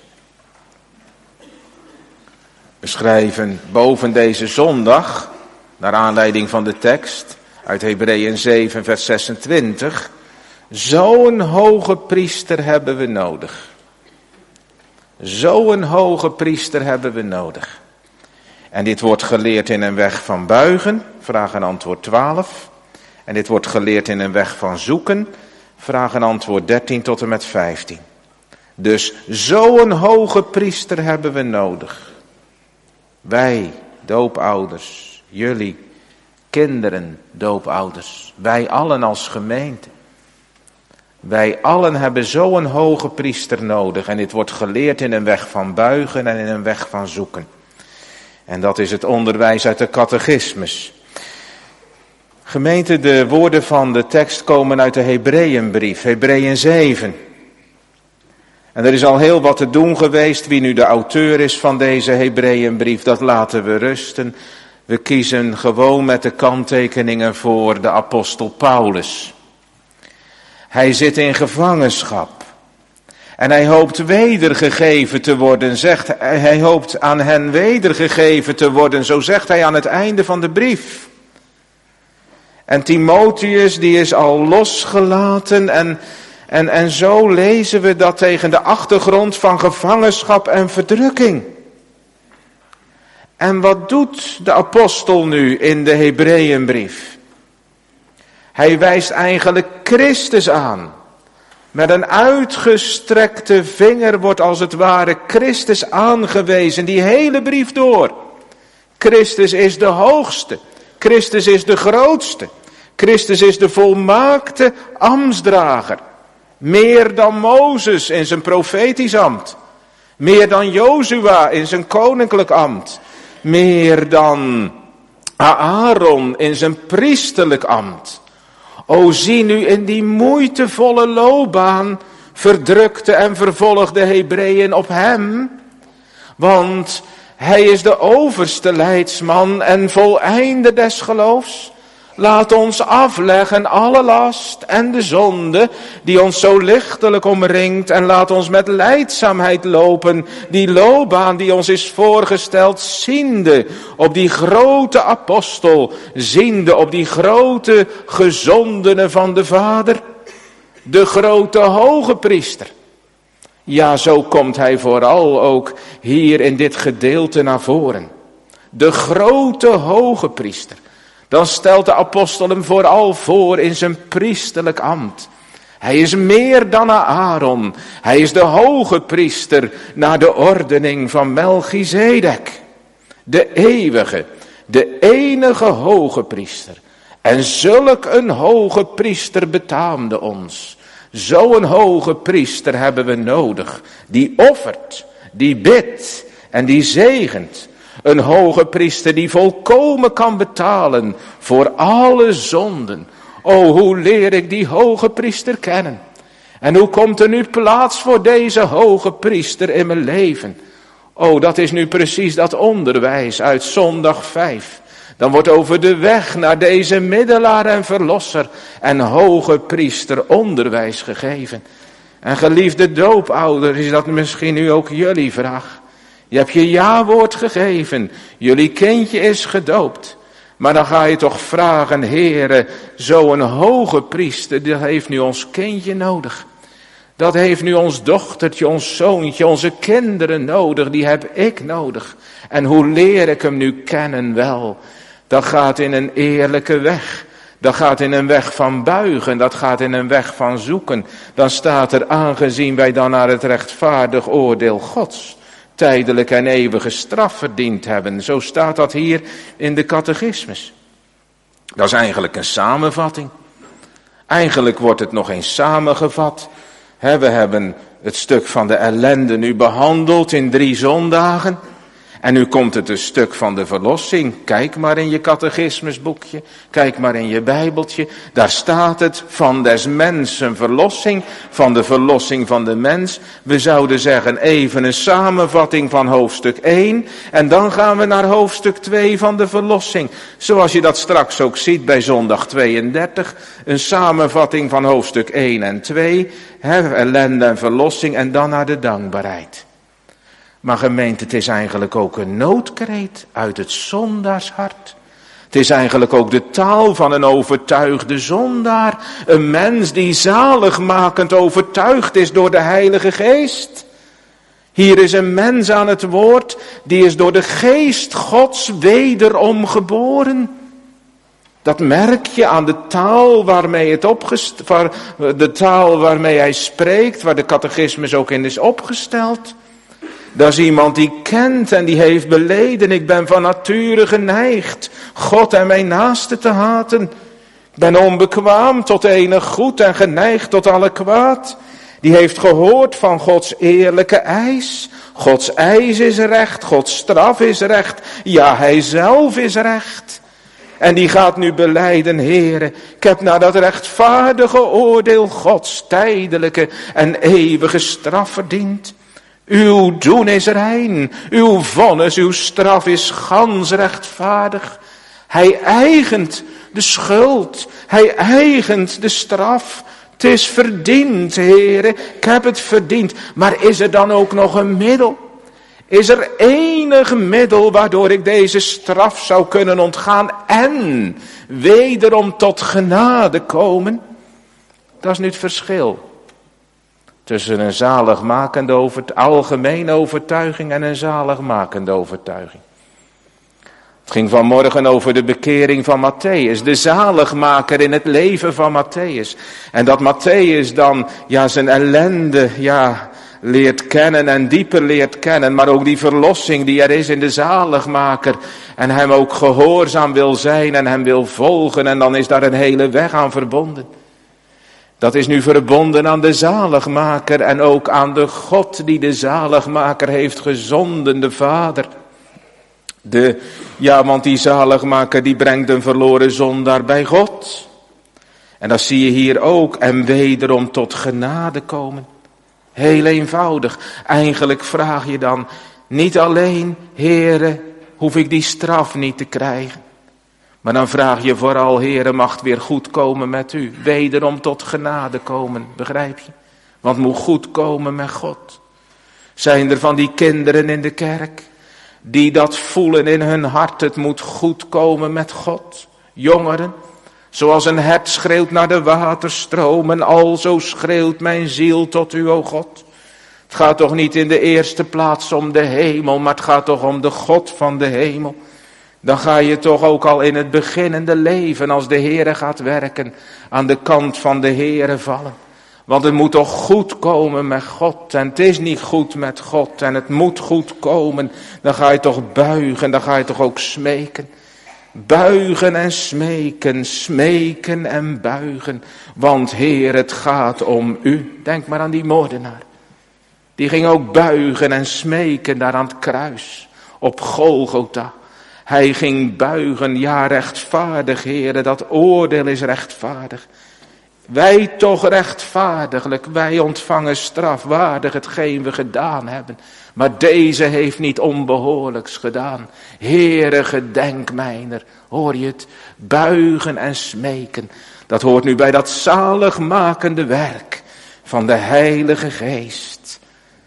We schrijven boven deze zondag, naar aanleiding van de tekst uit Hebreeën 7 vers 26, zo'n hoge priester hebben we nodig. Zo'n hoge priester hebben we nodig. En dit wordt geleerd in een weg van buigen, vraag en antwoord 12. En dit wordt geleerd in een weg van zoeken, vraag en antwoord 13 tot en met 15. Dus zo'n hoge priester hebben we nodig. Wij, doopouders, jullie, kinderen, doopouders, wij allen als gemeente. Wij allen hebben zo'n hoge priester nodig en dit wordt geleerd in een weg van buigen en in een weg van zoeken. En dat is het onderwijs uit de catechismus. Gemeente, de woorden van de tekst komen uit de Hebreeënbrief, Hebreeën 7. En er is al heel wat te doen geweest. Wie nu de auteur is van deze Hebreeënbrief, dat laten we rusten. We kiezen gewoon met de kanttekeningen voor de apostel Paulus. Hij zit in gevangenschap. En hij hoopt wedergegeven te worden, hij hoopt aan hen wedergegeven te worden, zo zegt hij aan het einde van de brief. En Timotheus, die is al losgelaten en zo lezen we dat tegen de achtergrond van gevangenschap en verdrukking. En wat doet de apostel nu in de Hebreeënbrief? Hij wijst eigenlijk Christus aan. Met een uitgestrekte vinger wordt als het ware Christus aangewezen, die hele brief door. Christus is de hoogste. Christus is de grootste. Christus is de volmaakte ambtsdrager. Meer dan Mozes in zijn profetisch ambt. Meer dan Jozua in zijn koninklijk ambt. Meer dan Aaron in zijn priesterlijk ambt. O, zie nu in die moeitevolle loopbaan verdrukte en vervolgde Hebreeën op hem. Want hij is de overste leidsman en voleinder des geloofs. Laat ons afleggen alle last en de zonde die ons zo lichtelijk omringt. En laat ons met lijdzaamheid lopen die loopbaan die ons is voorgesteld. Ziende op die grote apostel. Ziende op die grote gezondene van de Vader. De grote hoge priester. Ja, zo komt hij vooral ook hier in dit gedeelte naar voren. De grote hoge priester. Dan stelt de apostel hem vooral voor in zijn priesterlijk ambt. Hij is meer dan Aaron. Hij is de hoge priester naar de ordening van Melchizedek. De eeuwige, de enige hoge priester. En zulk een hoge priester betaamde ons. Zo'n hoge priester hebben we nodig. Die offert, die bidt en die zegent. Een hoge priester die volkomen kan betalen voor alle zonden. O, hoe leer ik die hoge priester kennen? En hoe komt er nu plaats voor deze hoge priester in mijn leven? O, dat is nu precies dat onderwijs uit zondag 5. Dan wordt over de weg naar deze middelaar en verlosser en hoge priester onderwijs gegeven. En geliefde doopouder, is dat misschien nu ook jullie vraag? Je hebt je ja-woord gegeven, jullie kindje is gedoopt. Maar dan ga je toch vragen, Heere, zo'n hoge priester, dat heeft nu ons kindje nodig. Dat heeft nu ons dochtertje, ons zoontje, onze kinderen nodig, die heb ik nodig. En hoe leer ik hem nu kennen wel? Dat gaat in een eerlijke weg. Dat gaat in een weg van buigen, dat gaat in een weg van zoeken. Dan staat er, aangezien wij dan naar het rechtvaardig oordeel Gods tijdelijk en eeuwige straf verdiend hebben. Zo staat dat hier in de catechismus. Dat is eigenlijk een samenvatting. Eigenlijk wordt het nog eens samengevat. We hebben het stuk van de ellende nu behandeld in 3 zondagen. En nu komt het een stuk van de verlossing. Kijk maar in je catechismusboekje. Kijk maar in je bijbeltje. Daar staat het van des mensen verlossing. Van de verlossing van de mens. We zouden zeggen even een samenvatting van hoofdstuk 1. En dan gaan we naar hoofdstuk 2 van de verlossing. Zoals je dat straks ook ziet bij zondag 32. Een samenvatting van hoofdstuk 1 en 2. Ellende en verlossing en dan naar de dankbaarheid. Maar gemeente, het is eigenlijk ook een noodkreet uit het zondaarshart. Het is eigenlijk ook de taal van een overtuigde zondaar. Een mens die zaligmakend overtuigd is door de Heilige Geest. Hier is een mens aan het woord, die is door de Geest Gods wederom geboren. Dat merk je aan de taal waarmee de taal waarmee hij spreekt, waar de catechismus ook in is opgesteld. Dat is iemand die kent en die heeft beleden. Ik ben van nature geneigd God en mijn naaste te haten. Ik ben onbekwaam tot enig goed en geneigd tot alle kwaad. Die heeft gehoord van Gods eerlijke eis. Gods eis is recht, Gods straf is recht. Ja, hij zelf is recht. En die gaat nu belijden, Heere, ik heb naar dat rechtvaardige oordeel Gods tijdelijke en eeuwige straf verdiend. Uw doen is rein, uw vonnis, uw straf is gans rechtvaardig. Hij eigent de schuld, hij eigent de straf. Het is verdiend, Heere, ik heb het verdiend. Maar is er dan ook nog een middel? Is er enig middel waardoor ik deze straf zou kunnen ontgaan en wederom tot genade komen? Dat is nu het verschil tussen een zaligmakende algemene overtuiging en een zaligmakende overtuiging. Het ging vanmorgen over de bekering van Matthäus, de zaligmaker in het leven van Matthäus. En dat Matthäus dan zijn ellende leert kennen en dieper leert kennen, maar ook die verlossing die er is in de zaligmaker. En hem ook gehoorzaam wil zijn en hem wil volgen en dan is daar een hele weg aan verbonden. Dat is nu verbonden aan de zaligmaker en ook aan de God die de zaligmaker heeft gezonden, de Vader. Want die zaligmaker die brengt een verloren zondaar bij God. En dat zie je hier ook. En wederom tot genade komen. Heel eenvoudig. Eigenlijk vraag je dan niet alleen, Heere, hoef ik die straf niet te krijgen. Maar dan vraag je vooral, Heere, mag het weer goed komen met u. Wederom tot genade komen, begrijp je? Want het moet goed komen met God. Zijn er van die kinderen in de kerk die dat voelen in hun hart, het moet goed komen met God? Jongeren, zoals een hert schreeuwt naar de waterstromen, alzo schreeuwt mijn ziel tot u, o God. Het gaat toch niet in de eerste plaats om de hemel, maar het gaat toch om de God van de hemel. Dan ga je toch ook al in het beginnende leven, als de Heere gaat werken, aan de kant van de Heere vallen. Want het moet toch goed komen met God. En het is niet goed met God. En het moet goed komen. Dan ga je toch buigen. Dan ga je toch ook smeken. Buigen en smeken, smeken en buigen. Want Heer, het gaat om u. Denk maar aan die moordenaar. Die ging ook buigen en smeken daar aan het kruis. Op Golgotha. Hij ging buigen, ja rechtvaardig Heere, dat oordeel is rechtvaardig. Wij toch rechtvaardiglijk, wij ontvangen strafwaardig hetgeen we gedaan hebben. Maar deze heeft niet onbehoorlijks gedaan. Heere, gedenk mijner, hoor je het? Buigen en smeken. Dat hoort nu bij dat zaligmakende werk van de Heilige Geest.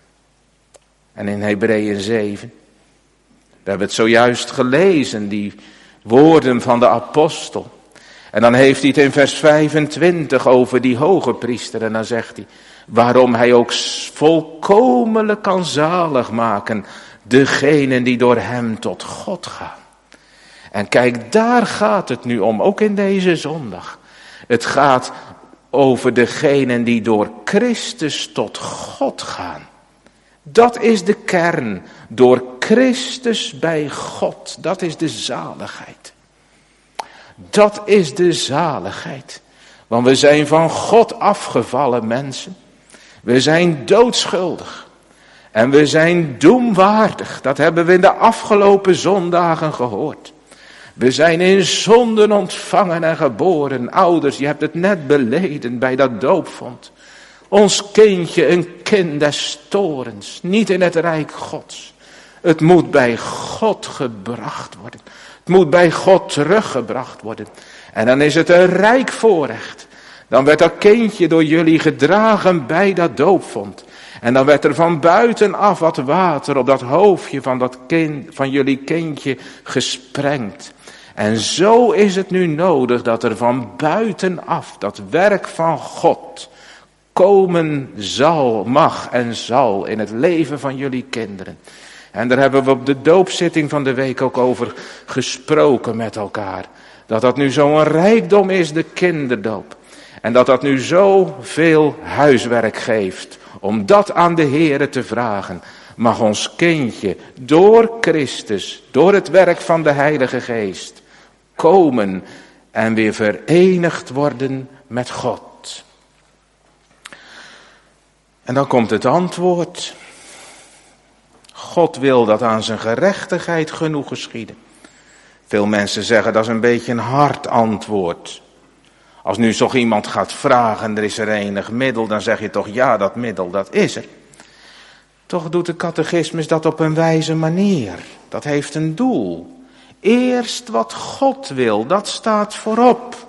En in Hebreeën 7, we hebben het zojuist gelezen, die woorden van de apostel. En dan heeft hij het in vers 25 over die hoge priester. En dan zegt hij, waarom hij ook volkomenlijk kan zalig maken degenen die door hem tot God gaan. En kijk, daar gaat het nu om, ook in deze zondag. Het gaat over degenen die door Christus tot God gaan. Dat is de kern, door Christus bij God. Dat is de zaligheid. Dat is de zaligheid. Want we zijn van God afgevallen mensen. We zijn doodschuldig. En we zijn doemwaardig. Dat hebben we in de afgelopen zondagen gehoord. We zijn in zonden ontvangen en geboren. Ouders, je hebt het net beleden bij dat doopvond. Ons kindje, een kind des torens. Niet in het rijk Gods. Het moet bij God gebracht worden. Het moet bij God teruggebracht worden. En dan is het een rijk voorrecht. Dan werd dat kindje door jullie gedragen bij dat doopvond. En dan werd er van buitenaf wat water op dat hoofdje van dat kind, van jullie kindje gesprengd. En zo is het nu nodig dat er van buitenaf dat werk van God komen zal, mag en zal in het leven van jullie kinderen. En daar hebben we op de doopzitting van de week ook over gesproken met elkaar. Dat dat nu zo'n rijkdom is, de kinderdoop. En dat dat nu zoveel huiswerk geeft. Om dat aan de Heere te vragen. Mag ons kindje door Christus, door het werk van de Heilige Geest, komen en weer verenigd worden met God. En dan komt het antwoord. God wil dat aan zijn gerechtigheid genoeg geschieden. Veel mensen zeggen dat is een beetje een hard antwoord. Als nu toch iemand gaat vragen, er is er enig middel, dan zeg je toch ja, dat middel, dat is er. Toch doet de catechismus dat op een wijze manier. Dat heeft een doel. Eerst wat God wil, dat staat voorop.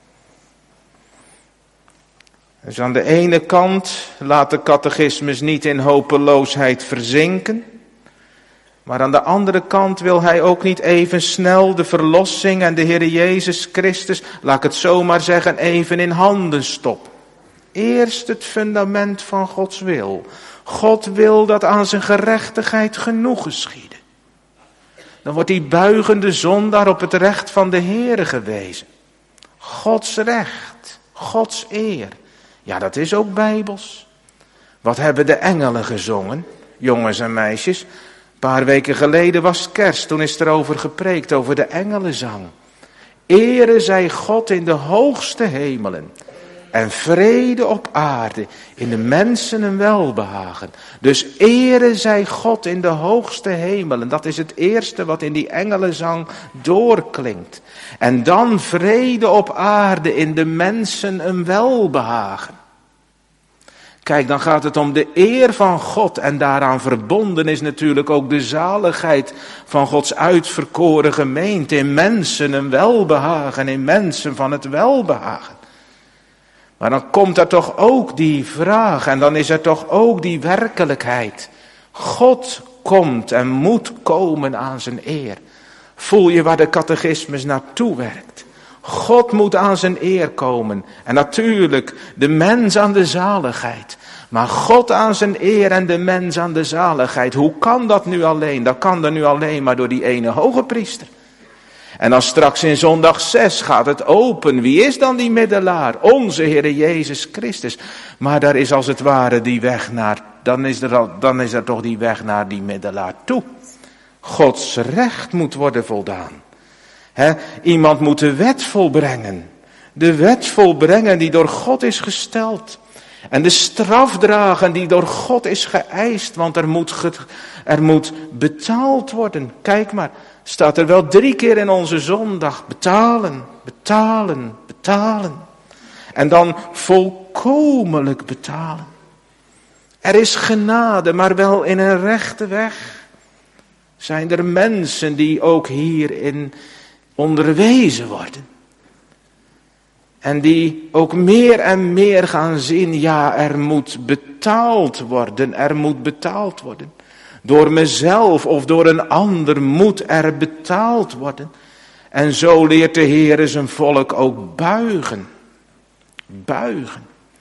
Dus aan de ene kant laat de catechismus niet in hopeloosheid verzinken. Maar aan de andere kant wil hij ook niet even snel de verlossing en de Heer Jezus Christus, laat ik het zomaar zeggen, even in handen stoppen. Eerst het fundament van Gods wil. God wil dat aan zijn gerechtigheid genoeg geschieden. Dan wordt die buigende zondaar op het recht van de Heere gewezen. Gods recht, Gods eer. Ja, dat is ook bijbels. Wat hebben de engelen gezongen, jongens en meisjes? Een paar weken geleden was het kerst, toen is er over gepreekt, over de engelenzang. Ere zij God in de hoogste hemelen en vrede op aarde, in de mensen een welbehagen. Dus ere zij God in de hoogste hemelen, dat is het eerste wat in die engelenzang doorklinkt. En dan vrede op aarde, in de mensen een welbehagen. Kijk, dan gaat het om de eer van God en daaraan verbonden is natuurlijk ook de zaligheid van Gods uitverkoren gemeente. In mensen een welbehagen, in mensen van het welbehagen. Maar dan komt er toch ook die vraag en dan is er toch ook die werkelijkheid. God komt en moet komen aan zijn eer. Voel je waar de catechismus naartoe werkt? God moet aan zijn eer komen. En natuurlijk de mens aan de zaligheid. Maar God aan zijn eer en de mens aan de zaligheid. Hoe kan dat nu alleen? Dat kan er nu alleen maar door die ene hoge priester. En dan straks in zondag 6 gaat het open. Wie is dan die middelaar? Onze Heere Jezus Christus. Maar daar is als het ware die weg naar, dan is er toch die weg naar die middelaar toe. Gods recht moet worden voldaan. Iemand moet de wet volbrengen. De wet volbrengen die door God is gesteld. En de straf dragen die door God is geëist. Want er moet betaald worden. Kijk maar, staat er wel 3 keer in onze zondag. Betalen, betalen, betalen. En dan volkomenlijk betalen. Er is genade, maar wel in een rechte weg. Zijn er mensen die ook hierin onderwezen worden. En die ook meer en meer gaan zien, ja, er moet betaald worden, er moet betaald worden. Door mezelf of door een ander moet er betaald worden. En zo leert de Heer zijn volk ook buigen. Buigen.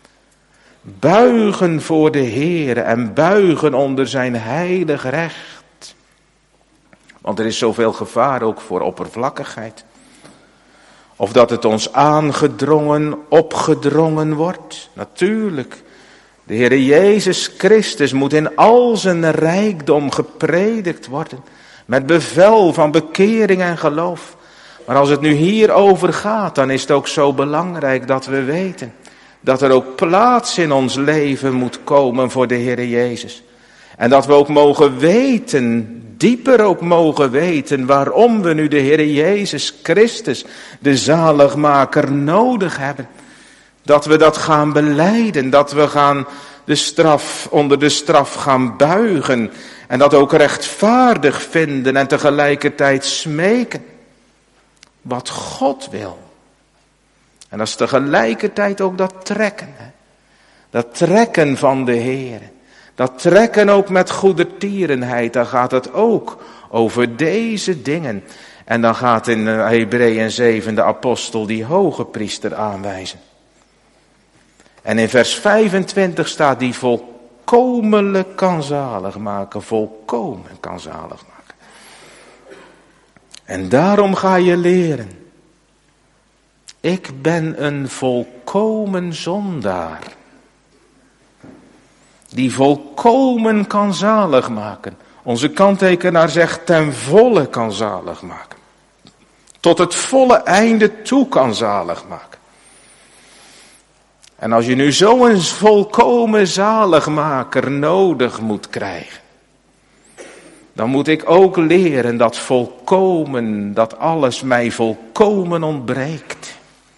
Buigen voor de Heer en buigen onder zijn heilig recht. Want er is zoveel gevaar ook voor oppervlakkigheid. Of dat het ons aangedrongen, opgedrongen wordt. Natuurlijk, de Heer Jezus Christus moet in al zijn rijkdom gepredikt worden. Met bevel van bekering en geloof. Maar als het nu hierover gaat, dan is het ook zo belangrijk dat we weten dat er ook plaats in ons leven moet komen voor de Heer Jezus. En dat we ook mogen weten, dieper ook mogen weten, waarom we nu de Heer Jezus Christus, de zaligmaker, nodig hebben. Dat we dat gaan belijden, dat we gaan onder de straf gaan buigen. En dat ook rechtvaardig vinden en tegelijkertijd smeken. Wat God wil. En dat is tegelijkertijd ook dat trekken. Hè? Dat trekken van de Heer. Dat trekken ook met goedertierenheid. Dan gaat het ook over deze dingen. En dan gaat in Hebreeën 7 de apostel die hoge priester aanwijzen. En in vers 25 staat die volkomenlijk kan zalig maken. Volkomen kan zalig maken. En daarom ga je leren. Ik ben een volkomen zondaar. Die volkomen kan zalig maken. Onze kanttekenaar zegt ten volle kan zalig maken. Tot het volle einde toe kan zalig maken. En als je nu zo'n volkomen zaligmaker nodig moet krijgen. Dan moet ik ook leren dat volkomen, dat alles mij volkomen ontbreekt.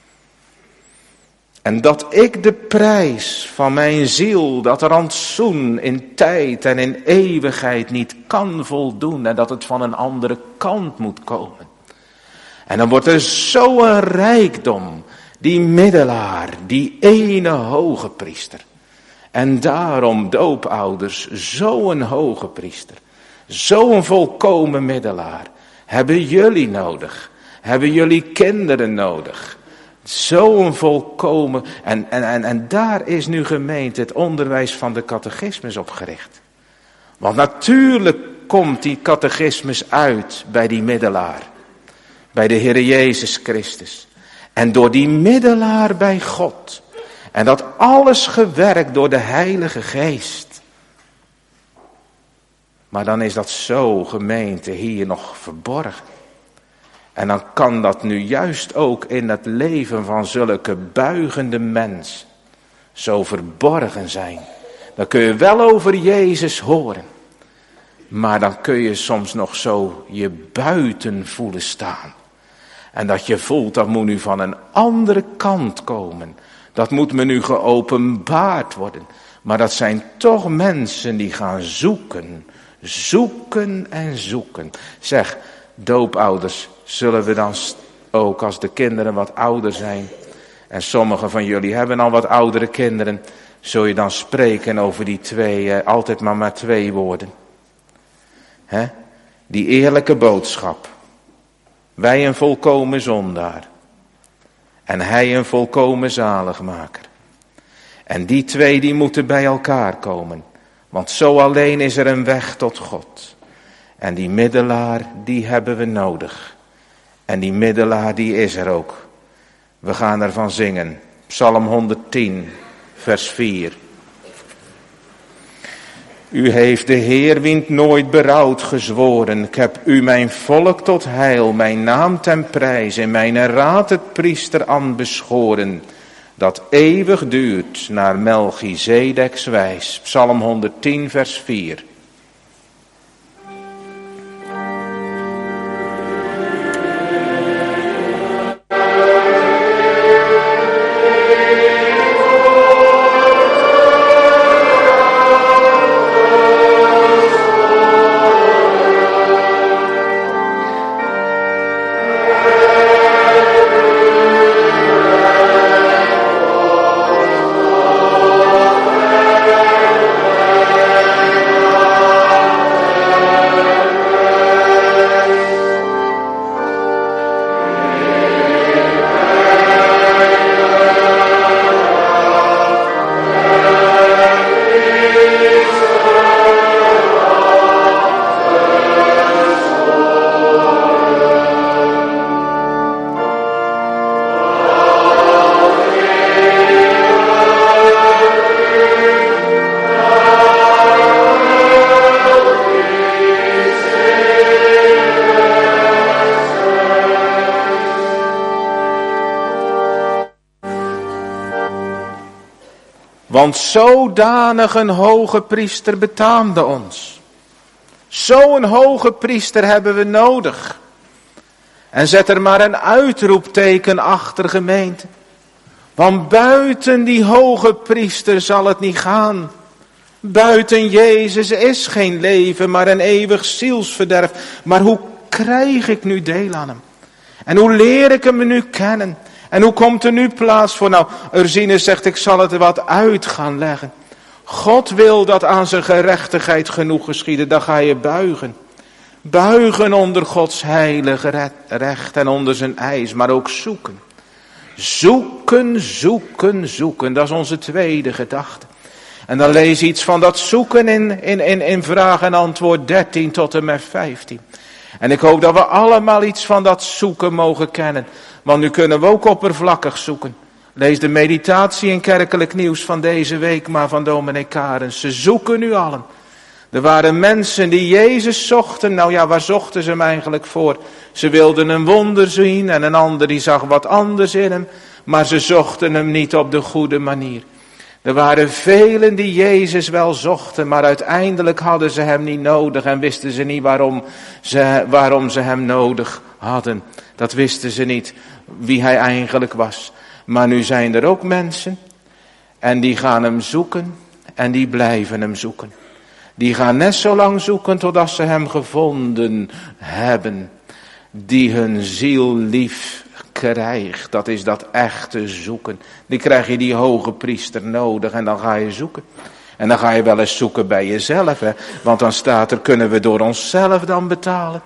En dat ik de prijs van mijn ziel, dat rantsoen in tijd en in eeuwigheid niet kan voldoen. En dat het van een andere kant moet komen. En dan wordt er zo'n rijkdom, die middelaar, die ene hoge priester. En daarom, doopouders, zo'n hoge priester, zo'n volkomen middelaar, hebben jullie nodig. Hebben jullie kinderen nodig. Zo'n volkomen, en daar is nu gemeente het onderwijs van de catechismus op gericht. Want natuurlijk komt die catechismus uit bij die middelaar. Bij de Heer Jezus Christus. En door die middelaar bij God. En dat alles gewerkt door de Heilige Geest. Maar dan is dat zo, gemeente, hier nog verborgen. En dan kan dat nu juist ook in het leven van zulke buigende mensen zo verborgen zijn. Dan kun je wel over Jezus horen. Maar dan kun je soms nog zo je buiten voelen staan. En dat je voelt, dat moet nu van een andere kant komen. Dat moet me nu geopenbaard worden. Maar dat zijn toch mensen die gaan zoeken. Zoeken en zoeken. Zeg, doopouders, zullen we dan ook als de kinderen wat ouder zijn. En sommigen van jullie hebben al wat oudere kinderen. Zul je dan spreken over die twee, altijd maar met 2 woorden. Hè? Die eerlijke boodschap. Wij een volkomen zondaar. En hij een volkomen zaligmaker. En die 2 die moeten bij elkaar komen. Want zo alleen is er een weg tot God. En die middelaar die hebben we nodig. En die middelaar die is er ook. We gaan ervan zingen. Psalm 110 vers 4. U heeft de Heer wint nooit berouwd gezworen. Ik heb u mijn volk tot heil, mijn naam ten prijs en mijn raad het priesterambt beschoren. Dat eeuwig duurt naar Melchizedeks wijs. Psalm 110 vers 4. Want zodanig een hoge priester betaamde ons. Zo'n hoge priester hebben we nodig. En zet er maar een uitroepteken achter, gemeente. Want buiten die hoge priester zal het niet gaan. Buiten Jezus is geen leven, maar een eeuwig zielsverderf. Maar hoe krijg ik nu deel aan hem? En hoe leer ik hem nu kennen? En hoe komt er nu plaats voor? Nou, Ursinus zegt, ik zal het er wat uit gaan leggen. God wil dat aan zijn gerechtigheid genoeg geschieden, dan ga je buigen. Buigen onder Gods heilige recht en onder zijn eis, maar ook zoeken. Zoeken, zoeken, zoeken, dat is onze tweede gedachte. En dan lees je iets van dat zoeken in vraag en antwoord 13 tot en met 15. En ik hoop dat we allemaal iets van dat zoeken mogen kennen. Want nu kunnen we ook oppervlakkig zoeken. Lees de meditatie in Kerkelijk Nieuws van deze week maar van dominee Karens. Ze zoeken nu allen. Er waren mensen die Jezus zochten. Nou ja, waar zochten ze hem eigenlijk voor? Ze wilden een wonder zien en een ander die zag wat anders in hem. Maar ze zochten hem niet op de goede manier. Er waren velen die Jezus wel zochten, maar uiteindelijk hadden ze hem niet nodig en wisten ze niet waarom ze hem nodig hadden. Dat wisten ze niet, wie hij eigenlijk was. Maar nu zijn er ook mensen en die gaan hem zoeken en die blijven hem zoeken. Die gaan net zo lang zoeken totdat ze hem gevonden hebben. Die hun ziel lief krijgt. Dat is dat echte zoeken. Die krijg je die hoge priester nodig en dan ga je zoeken. En dan ga je wel eens zoeken bij jezelf. Hè? Want dan staat er, kunnen we door onszelf dan betalen?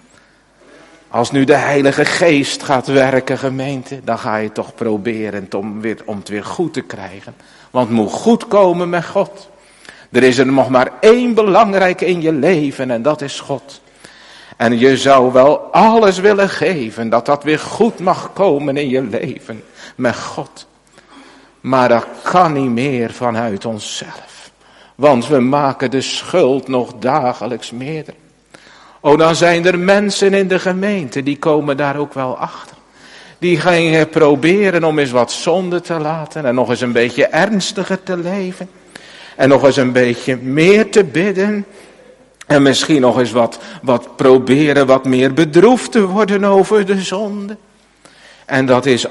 Als nu de Heilige Geest gaat werken, gemeente, dan ga je toch proberen om het weer goed te krijgen. Want het moet goed komen met God. Er is er nog maar één belangrijk in je leven en dat is God. En je zou wel alles willen geven, dat dat weer goed mag komen in je leven met God. Maar dat kan niet meer vanuit onszelf. Want we maken de schuld nog dagelijks meerder. Oh, dan zijn er mensen in de gemeente, die komen daar ook wel achter. Die gaan proberen om eens wat zonde te laten en nog eens een beetje ernstiger te leven. En nog eens een beetje meer te bidden. En misschien nog eens wat proberen wat meer bedroefd te worden over de zonde. En dat is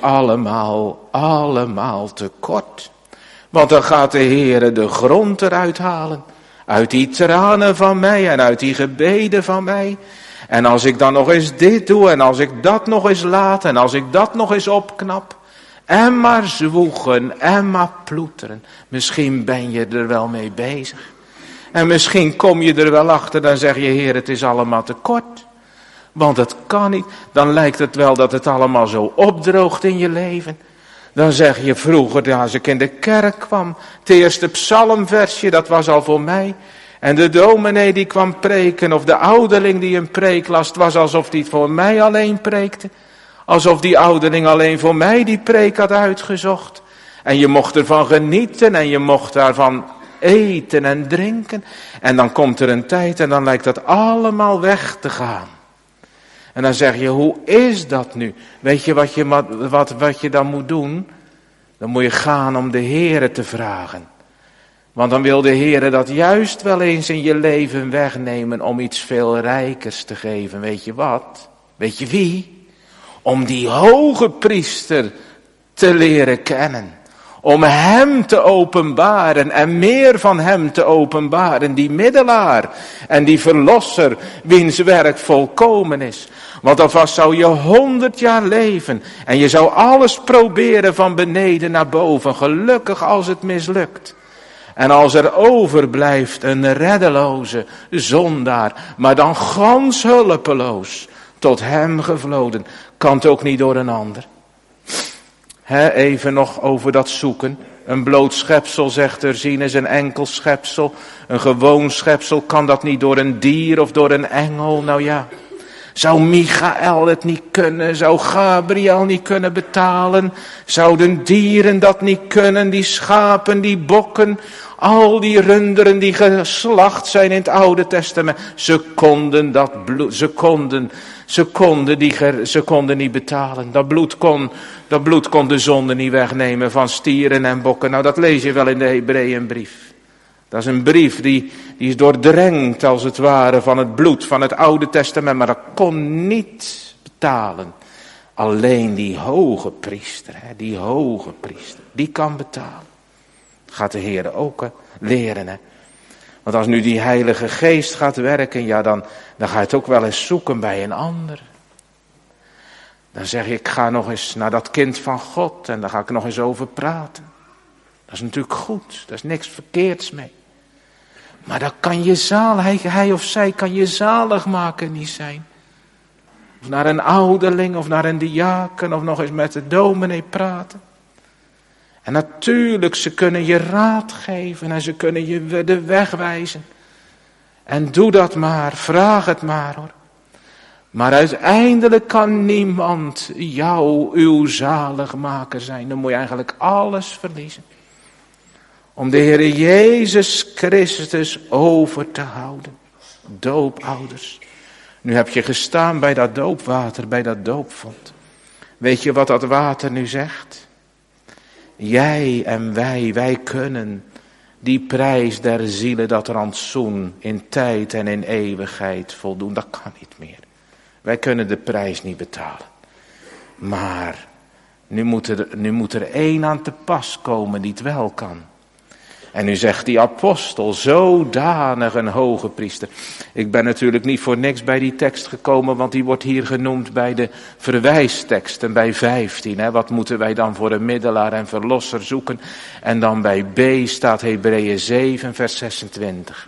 allemaal te kort. Want dan gaat de Heere de grond eruit halen. Uit die tranen van mij en uit die gebeden van mij. En als ik dan nog eens dit doe en als ik dat nog eens laat en als ik dat nog eens opknap. En maar zwoegen en maar ploeteren. Misschien ben je er wel mee bezig. En misschien kom je er wel achter, dan zeg je, Heer, het is allemaal te kort. Want het kan niet. Dan lijkt het wel dat het allemaal zo opdroogt in je leven. Dan zeg je vroeger, als ik in de kerk kwam, het eerste psalmversje, dat was al voor mij. En de dominee die kwam preken, of de ouderling die een preek las, het was alsof die voor mij alleen preekte. Alsof die ouderling alleen voor mij die preek had uitgezocht. En je mocht ervan genieten en je mocht daarvan eten en drinken. En dan komt er een tijd en dan lijkt dat allemaal weg te gaan. En dan zeg je, hoe is dat nu? Weet je wat je dan moet doen? Dan moet je gaan om de Heere te vragen. Want dan wil de Heere dat juist wel eens in je leven wegnemen om iets veel rijkers te geven. Weet je wat? Weet je wie? Om die hoge priester te leren kennen. Om hem te openbaren en meer van hem te openbaren. Die middelaar en die verlosser wiens werk volkomen is. Want alvast zou je 100 jaar leven en je zou alles proberen van beneden naar boven. Gelukkig als het mislukt. En als er overblijft een reddeloze zondaar, maar dan gans hulpeloos, tot hem gevloden, kan het ook niet door een ander. Even nog over dat zoeken. Een bloot schepsel, zegt Ursinus, een enkel schepsel. Een gewoon schepsel, kan dat niet door een dier of door een engel? Nou ja, zou Michael het niet kunnen? Zou Gabriel niet kunnen betalen? Zouden dieren dat niet kunnen? Die schapen, die bokken, al die runderen die geslacht zijn in het Oude Testament. Ze konden dat bloed, ze konden niet betalen. Dat bloed kon de zonde niet wegnemen van stieren en bokken. Nou, dat lees je wel in de Hebreeënbrief. Dat is een brief die is doordrenkt als het ware van het bloed van het Oude Testament. Maar dat kon niet betalen. Alleen die hoge priester, die kan betalen. Gaat de Heer ook leren. Want als nu die Heilige Geest gaat werken, ja dan ga je het ook wel eens zoeken bij een ander. Dan zeg ik ga nog eens naar dat kind van God en daar ga ik nog eens over praten. Dat is natuurlijk goed, daar is niks verkeerds mee. Maar dat kan je hij of zij kan je zaligmaker niet zijn. Of naar een ouderling of naar een diaken of nog eens met de dominee praten. En natuurlijk, ze kunnen je raad geven en ze kunnen je de weg wijzen. En doe dat maar, vraag het maar hoor. Maar uiteindelijk kan niemand uw zaligmaker zijn. Dan moet je eigenlijk alles verliezen. Om de Heer Jezus Christus over te houden. Doopouders. Nu heb je gestaan bij dat doopwater, bij dat doopvont. Weet je wat dat water nu zegt? Jij en wij kunnen die prijs der zielen, dat rantsoen, in tijd en in eeuwigheid voldoen. Dat kan niet meer. Wij kunnen de prijs niet betalen. Maar nu moet er één aan te pas komen die het wel kan. En nu zegt die apostel, zodanig een hoge priester. Ik ben natuurlijk niet voor niks bij die tekst gekomen, want die wordt hier genoemd bij de verwijsteksten, bij 15. Wat moeten wij dan voor een middelaar en verlosser zoeken? En dan bij B staat Hebreeën 7 vers 26.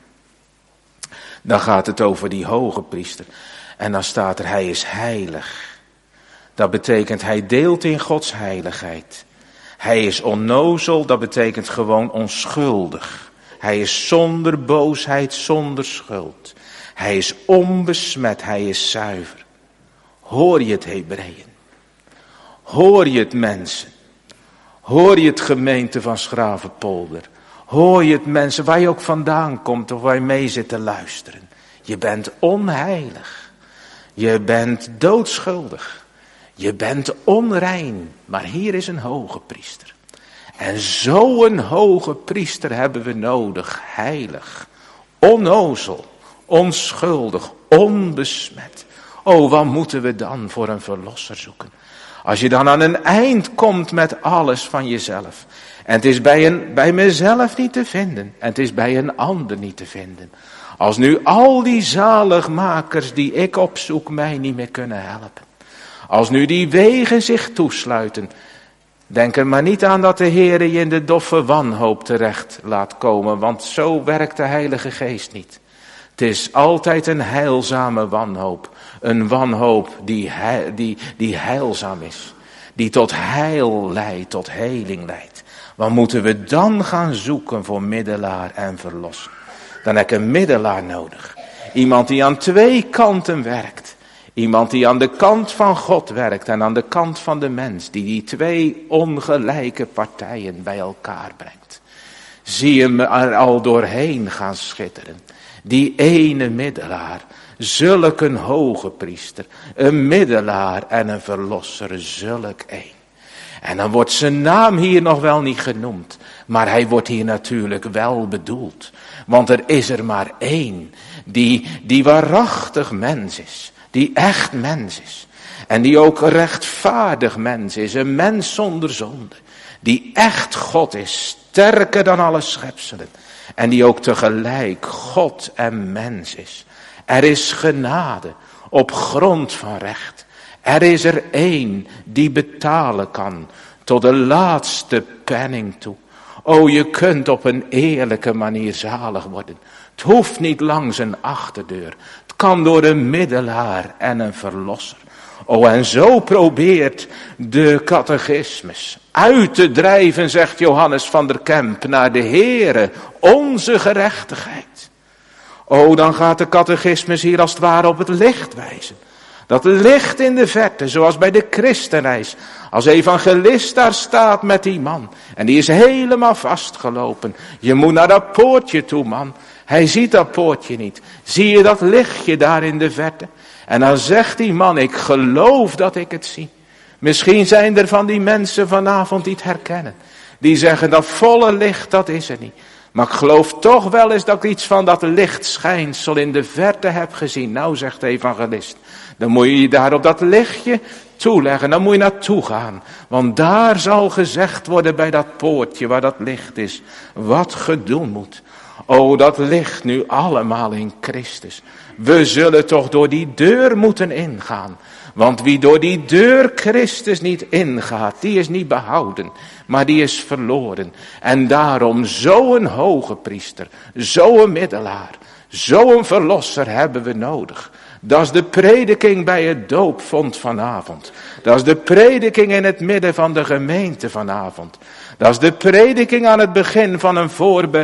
Dan gaat het over die hoge priester. En dan staat er, hij is heilig. Dat betekent, hij deelt in Gods heiligheid. Hij is onnozel, dat betekent gewoon onschuldig. Hij is zonder boosheid, zonder schuld. Hij is onbesmet, hij is zuiver. Hoor je het, Hebreeën? Hoor je het, mensen? Hoor je het, gemeente van Schravenpolder? Hoor je het, mensen, waar je ook vandaan komt of waar je mee zit te luisteren? Je bent onheilig. Je bent doodschuldig. Je bent onrein, maar hier is een hoge priester. En zo'n hoge priester hebben we nodig. Heilig, onnozel, onschuldig, onbesmet. Oh, wat moeten we dan voor een verlosser zoeken? Als je dan aan een eind komt met alles van jezelf. En het is bij mezelf niet te vinden. En het is bij een ander niet te vinden. Als nu al die zaligmakers die ik opzoek mij niet meer kunnen helpen. Als nu die wegen zich toesluiten, denk er maar niet aan dat de Heer je in de doffe wanhoop terecht laat komen, want zo werkt de Heilige Geest niet. Het is altijd een heilzame wanhoop, een wanhoop die heilzaam is, die tot heil leidt, tot heling leidt. Wat moeten we dan gaan zoeken voor middelaar en verlosser? Dan heb ik een middelaar nodig, iemand die aan twee kanten werkt. Iemand die aan de kant van God werkt en aan de kant van de mens. Die twee ongelijke partijen bij elkaar brengt. Zie je hem er al doorheen gaan schitteren. Die ene middelaar, zulk een hoge priester, een middelaar en een verlosser, zulk een. En dan wordt zijn naam hier nog wel niet genoemd, maar hij wordt hier natuurlijk wel bedoeld. Want er is er maar één die waarachtig mens is, die echt mens is. En die ook rechtvaardig mens is, een mens zonder zonde. Die echt God is, sterker dan alle schepselen. En die ook tegelijk God en mens is. Er is genade op grond van recht. Er is er één die betalen kan tot de laatste penning toe. O, je kunt op een eerlijke manier zalig worden. Het hoeft niet langs een achterdeur. Het kan door een middelaar en een verlosser. O, en zo probeert de catechismus uit te drijven, zegt Johannes van der Kemp, naar de Heere, onze gerechtigheid. O, dan gaat de catechismus hier als het ware op het licht wijzen. Dat licht in de verte, zoals bij de christenreis. Als evangelist daar staat met die man. En die is helemaal vastgelopen. Je moet naar dat poortje toe, man. Hij ziet dat poortje niet. Zie je dat lichtje daar in de verte? En dan zegt die man, ik geloof dat ik het zie. Misschien zijn er van die mensen vanavond die het herkennen. Die zeggen, dat volle licht, dat is er niet. Maar ik geloof toch wel eens dat ik iets van dat lichtschijnsel in de verte heb gezien. Nou, zegt de evangelist, dan moet je daar op dat lichtje toeleggen. Dan moet je naartoe gaan. Want daar zal gezegd worden bij dat poortje waar dat licht is. Wat ge doen moet. O, dat ligt nu allemaal in Christus. We zullen toch door die deur moeten ingaan. Want wie door die deur Christus niet ingaat, die is niet behouden, maar die is verloren. En daarom zo'n hoge priester, zo'n middelaar, zo'n verlosser hebben we nodig. Dat is de prediking bij het doopvond vanavond. Dat is de prediking in het midden van de gemeente vanavond. Dat is de prediking aan het begin van een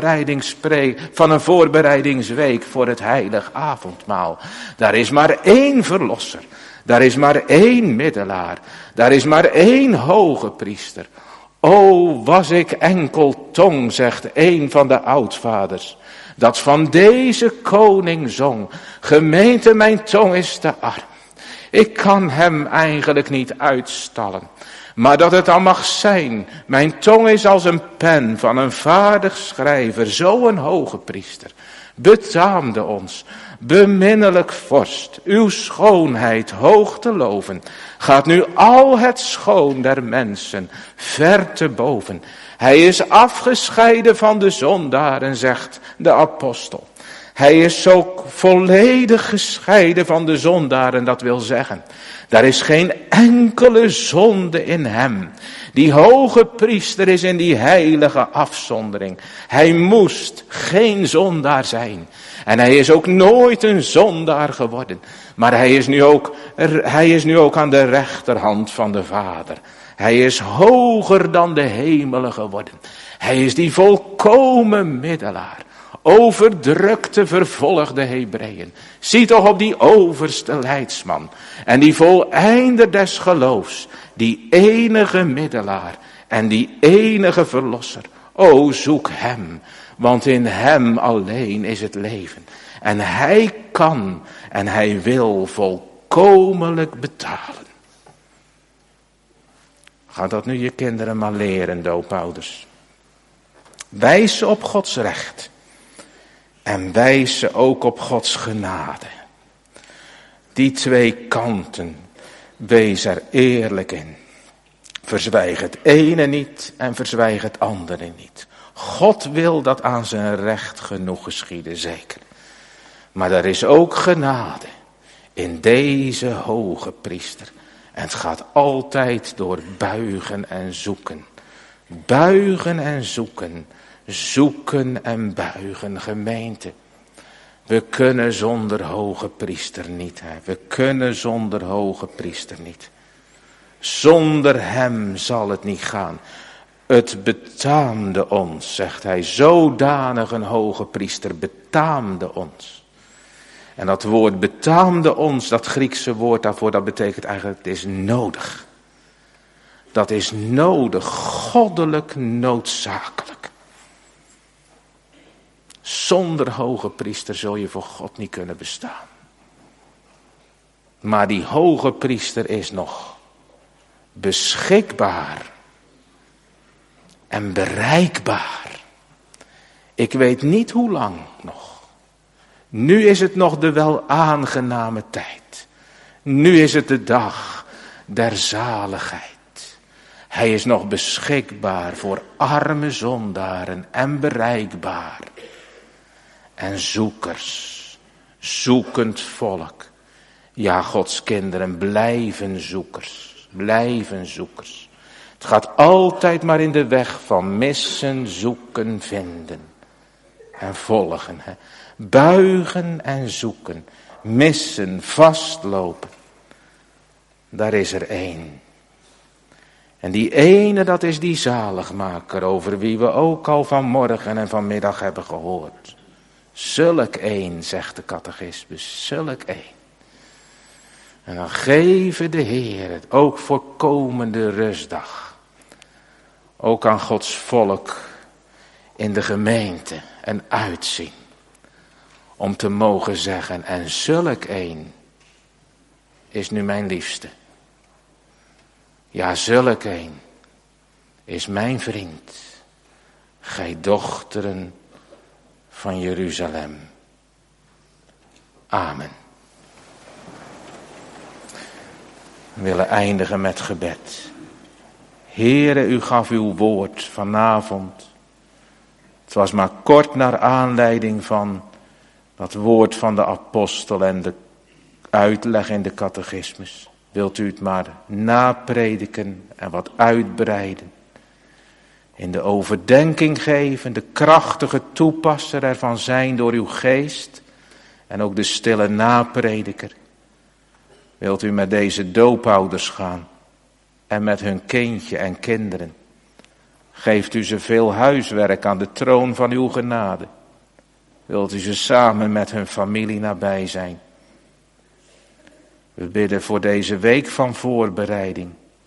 voorbereidingsweek voor het heilig avondmaal. Daar is maar één verlosser. Daar is maar één middelaar. Daar is maar één hoge priester. O, was ik enkel tong, zegt een van de oudvaders, dat van deze koning zong. Gemeente, mijn tong is te arm. Ik kan hem eigenlijk niet uitstallen. Maar dat het dan mag zijn, mijn tong is als een pen van een vaardig schrijver, zo'n hoge priester. Betaamde ons, beminnelijk vorst, uw schoonheid hoog te loven. Gaat nu al het schoon der mensen ver te boven. Hij is afgescheiden van de zondaren, zegt de apostel. Hij is zo volledig gescheiden van de zondaren, dat wil zeggen, daar is geen enkele zonde in hem. Die hoge priester is in die heilige afzondering. Hij moest geen zondaar zijn. En hij is ook nooit een zondaar geworden. Maar hij is nu ook aan de rechterhand van de Vader. Hij is hoger dan de hemelen geworden. Hij is die volkomen middelaar. Overdrukte, vervolgde Hebreeën. Zie toch op die overste leidsman. En die voleinder des geloofs. Die enige middelaar. En die enige verlosser. O, zoek hem. Want in hem alleen is het leven. En hij kan en hij wil volkomenlijk betalen. Ga dat nu je kinderen maar leren, doopouders. Wijs ze op Gods recht. En wijs ze ook op Gods genade. Die twee kanten, wees er eerlijk in. Verzwijg het ene niet en verzwijg het andere niet. God wil dat aan zijn recht genoeg geschieden, zeker. Maar er is ook genade in deze hoge priester. En het gaat altijd door buigen en zoeken. Buigen en zoeken. Zoeken en buigen, gemeente. We kunnen zonder hoge priester niet. We kunnen zonder hoge priester niet. Zonder hem zal het niet gaan. Het betaamde ons, zegt hij. Zodanig een hoge priester betaamde ons. En dat woord betaamde ons, dat Griekse woord daarvoor, dat betekent eigenlijk, het is nodig. Dat is nodig, goddelijk noodzakelijk. Zonder hoge priester zul je voor God niet kunnen bestaan. Maar die hoge priester is nog beschikbaar en bereikbaar. Ik weet niet hoe lang nog. Nu is het nog de wel aangename tijd. Nu is het de dag der zaligheid. Hij is nog beschikbaar voor arme zondaren en bereikbaar. En zoekers, zoekend volk. Ja, Gods kinderen blijven zoekers, blijven zoekers. Het gaat altijd maar in de weg van missen, zoeken, vinden en volgen. Hè. Buigen en zoeken, missen, vastlopen. Daar is er één. En die ene, dat is die zaligmaker over wie we ook al vanmorgen en vanmiddag hebben gehoord. Zulk één, zegt de catechismus, zulk één. En dan geven de Heer het ook voor komende rustdag. Ook aan Gods volk in de gemeente een uitzien. Om te mogen zeggen, en zulk één is nu mijn liefste. Ja, zulk een is mijn vriend, gij dochteren van Jeruzalem. Amen. We willen eindigen met gebed. Heere, u gaf uw woord vanavond. Het was maar kort naar aanleiding van dat woord van de apostel en de uitleg in de catechismus. Wilt u het maar naprediken en wat uitbreiden. In de overdenking geven, de krachtige toepasser ervan zijn door uw geest. En ook de stille naprediker. Wilt u met deze doopouders gaan. En met hun kindje en kinderen. Geeft u ze veel huiswerk aan de troon van uw genade. Wilt u ze samen met hun familie nabij zijn. We bidden voor deze week van voorbereiding.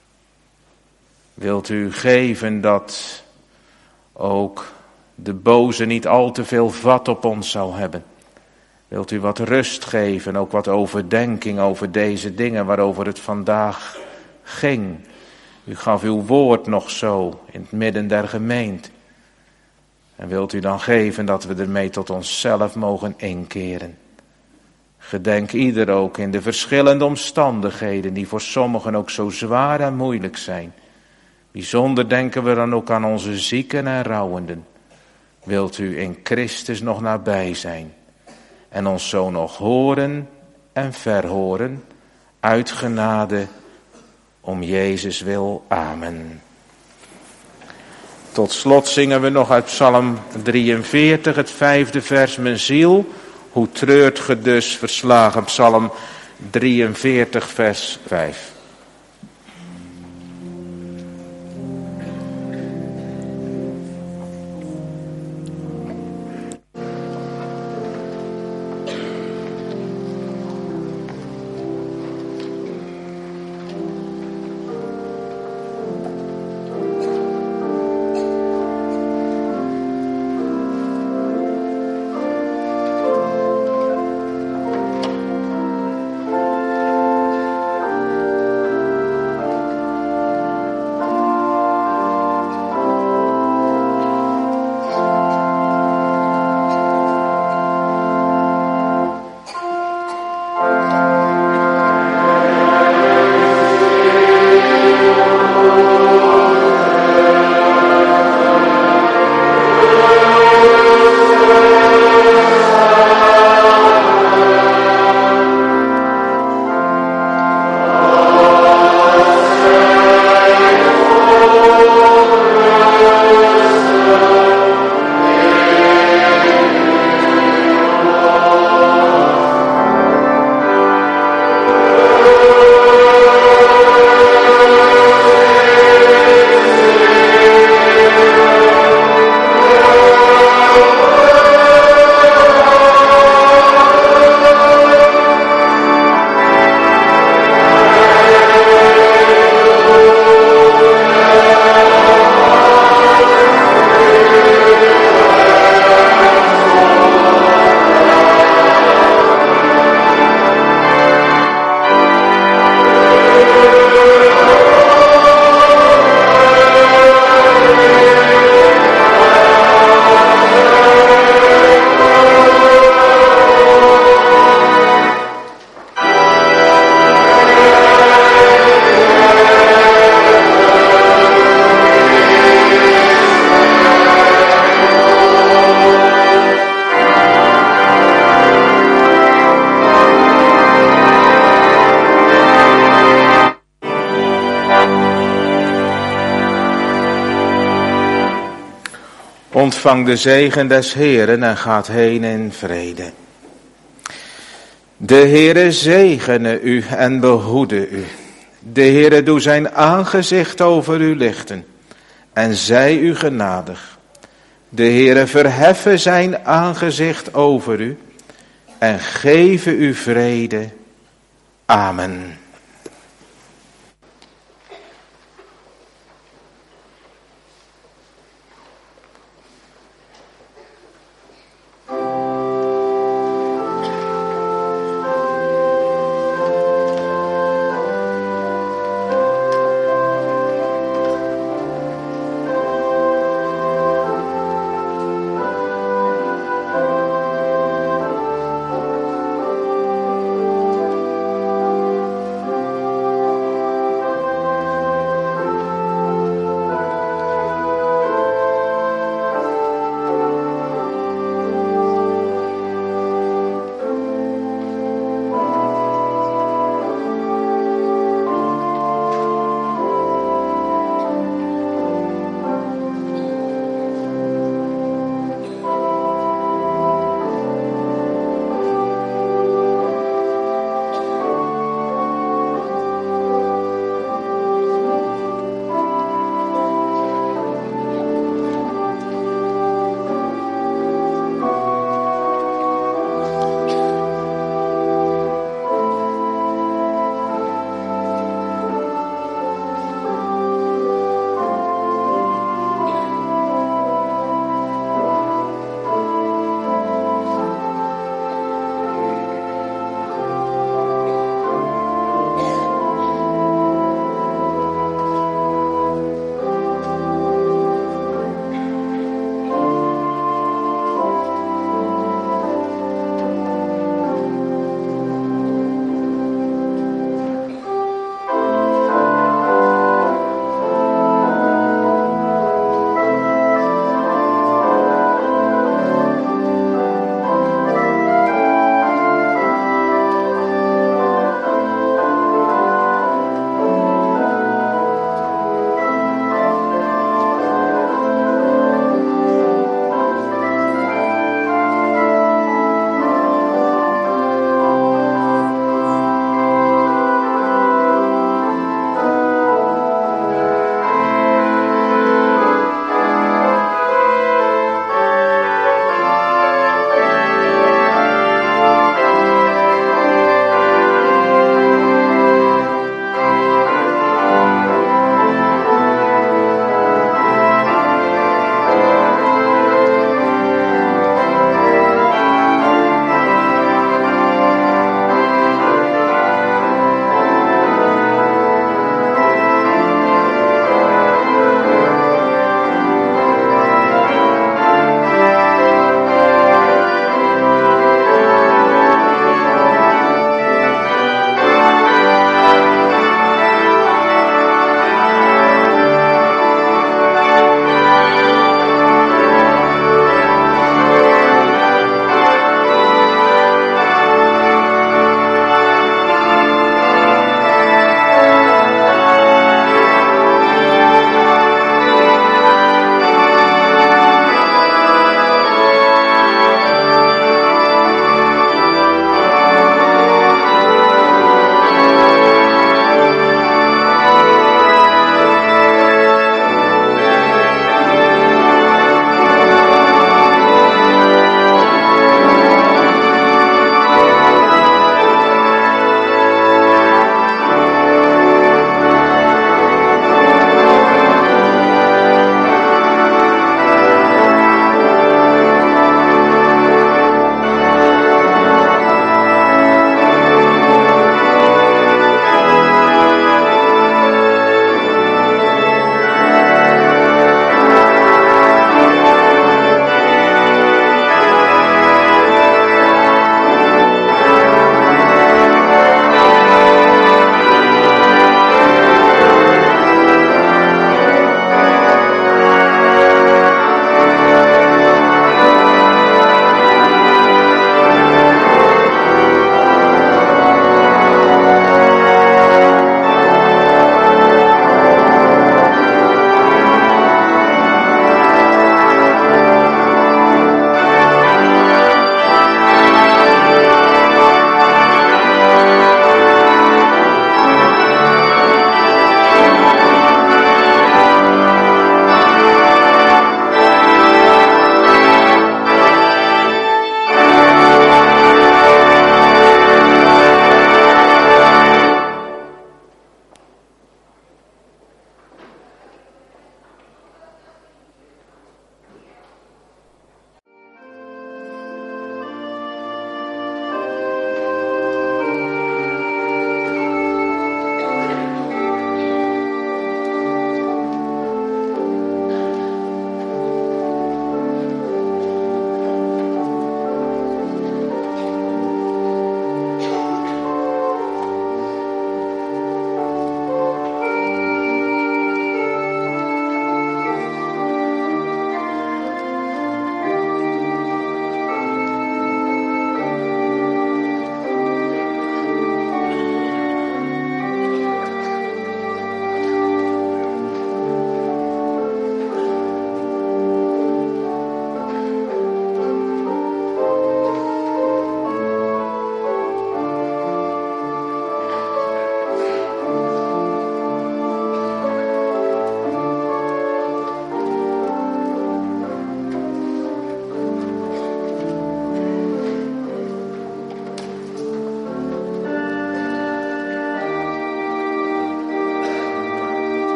Wilt u geven dat ook de boze niet al te veel vat op ons zou hebben. Wilt u wat rust geven, ook wat overdenking over deze dingen waarover het vandaag ging. U gaf uw woord nog zo in het midden der gemeente. En wilt u dan geven dat we ermee tot onszelf mogen inkeren. Gedenk ieder ook in de verschillende omstandigheden die voor sommigen ook zo zwaar en moeilijk zijn. Bijzonder denken we dan ook aan onze zieken en rouwenden. Wilt u in Christus nog nabij zijn en ons zo nog horen en verhoren uit genade om Jezus wil. Amen. Tot slot zingen we nog uit Psalm 43, het 5e vers. Mijn ziel, hoe treurt ge dus verslagen. Psalm 43, vers 5. Ontvang de zegen des Heeren en gaat heen in vrede. De Heere zegene u en behoede u. De Heere doe zijn aangezicht over u lichten en zij u genadig. De Heere verheffe zijn aangezicht over u en geven u vrede. Amen.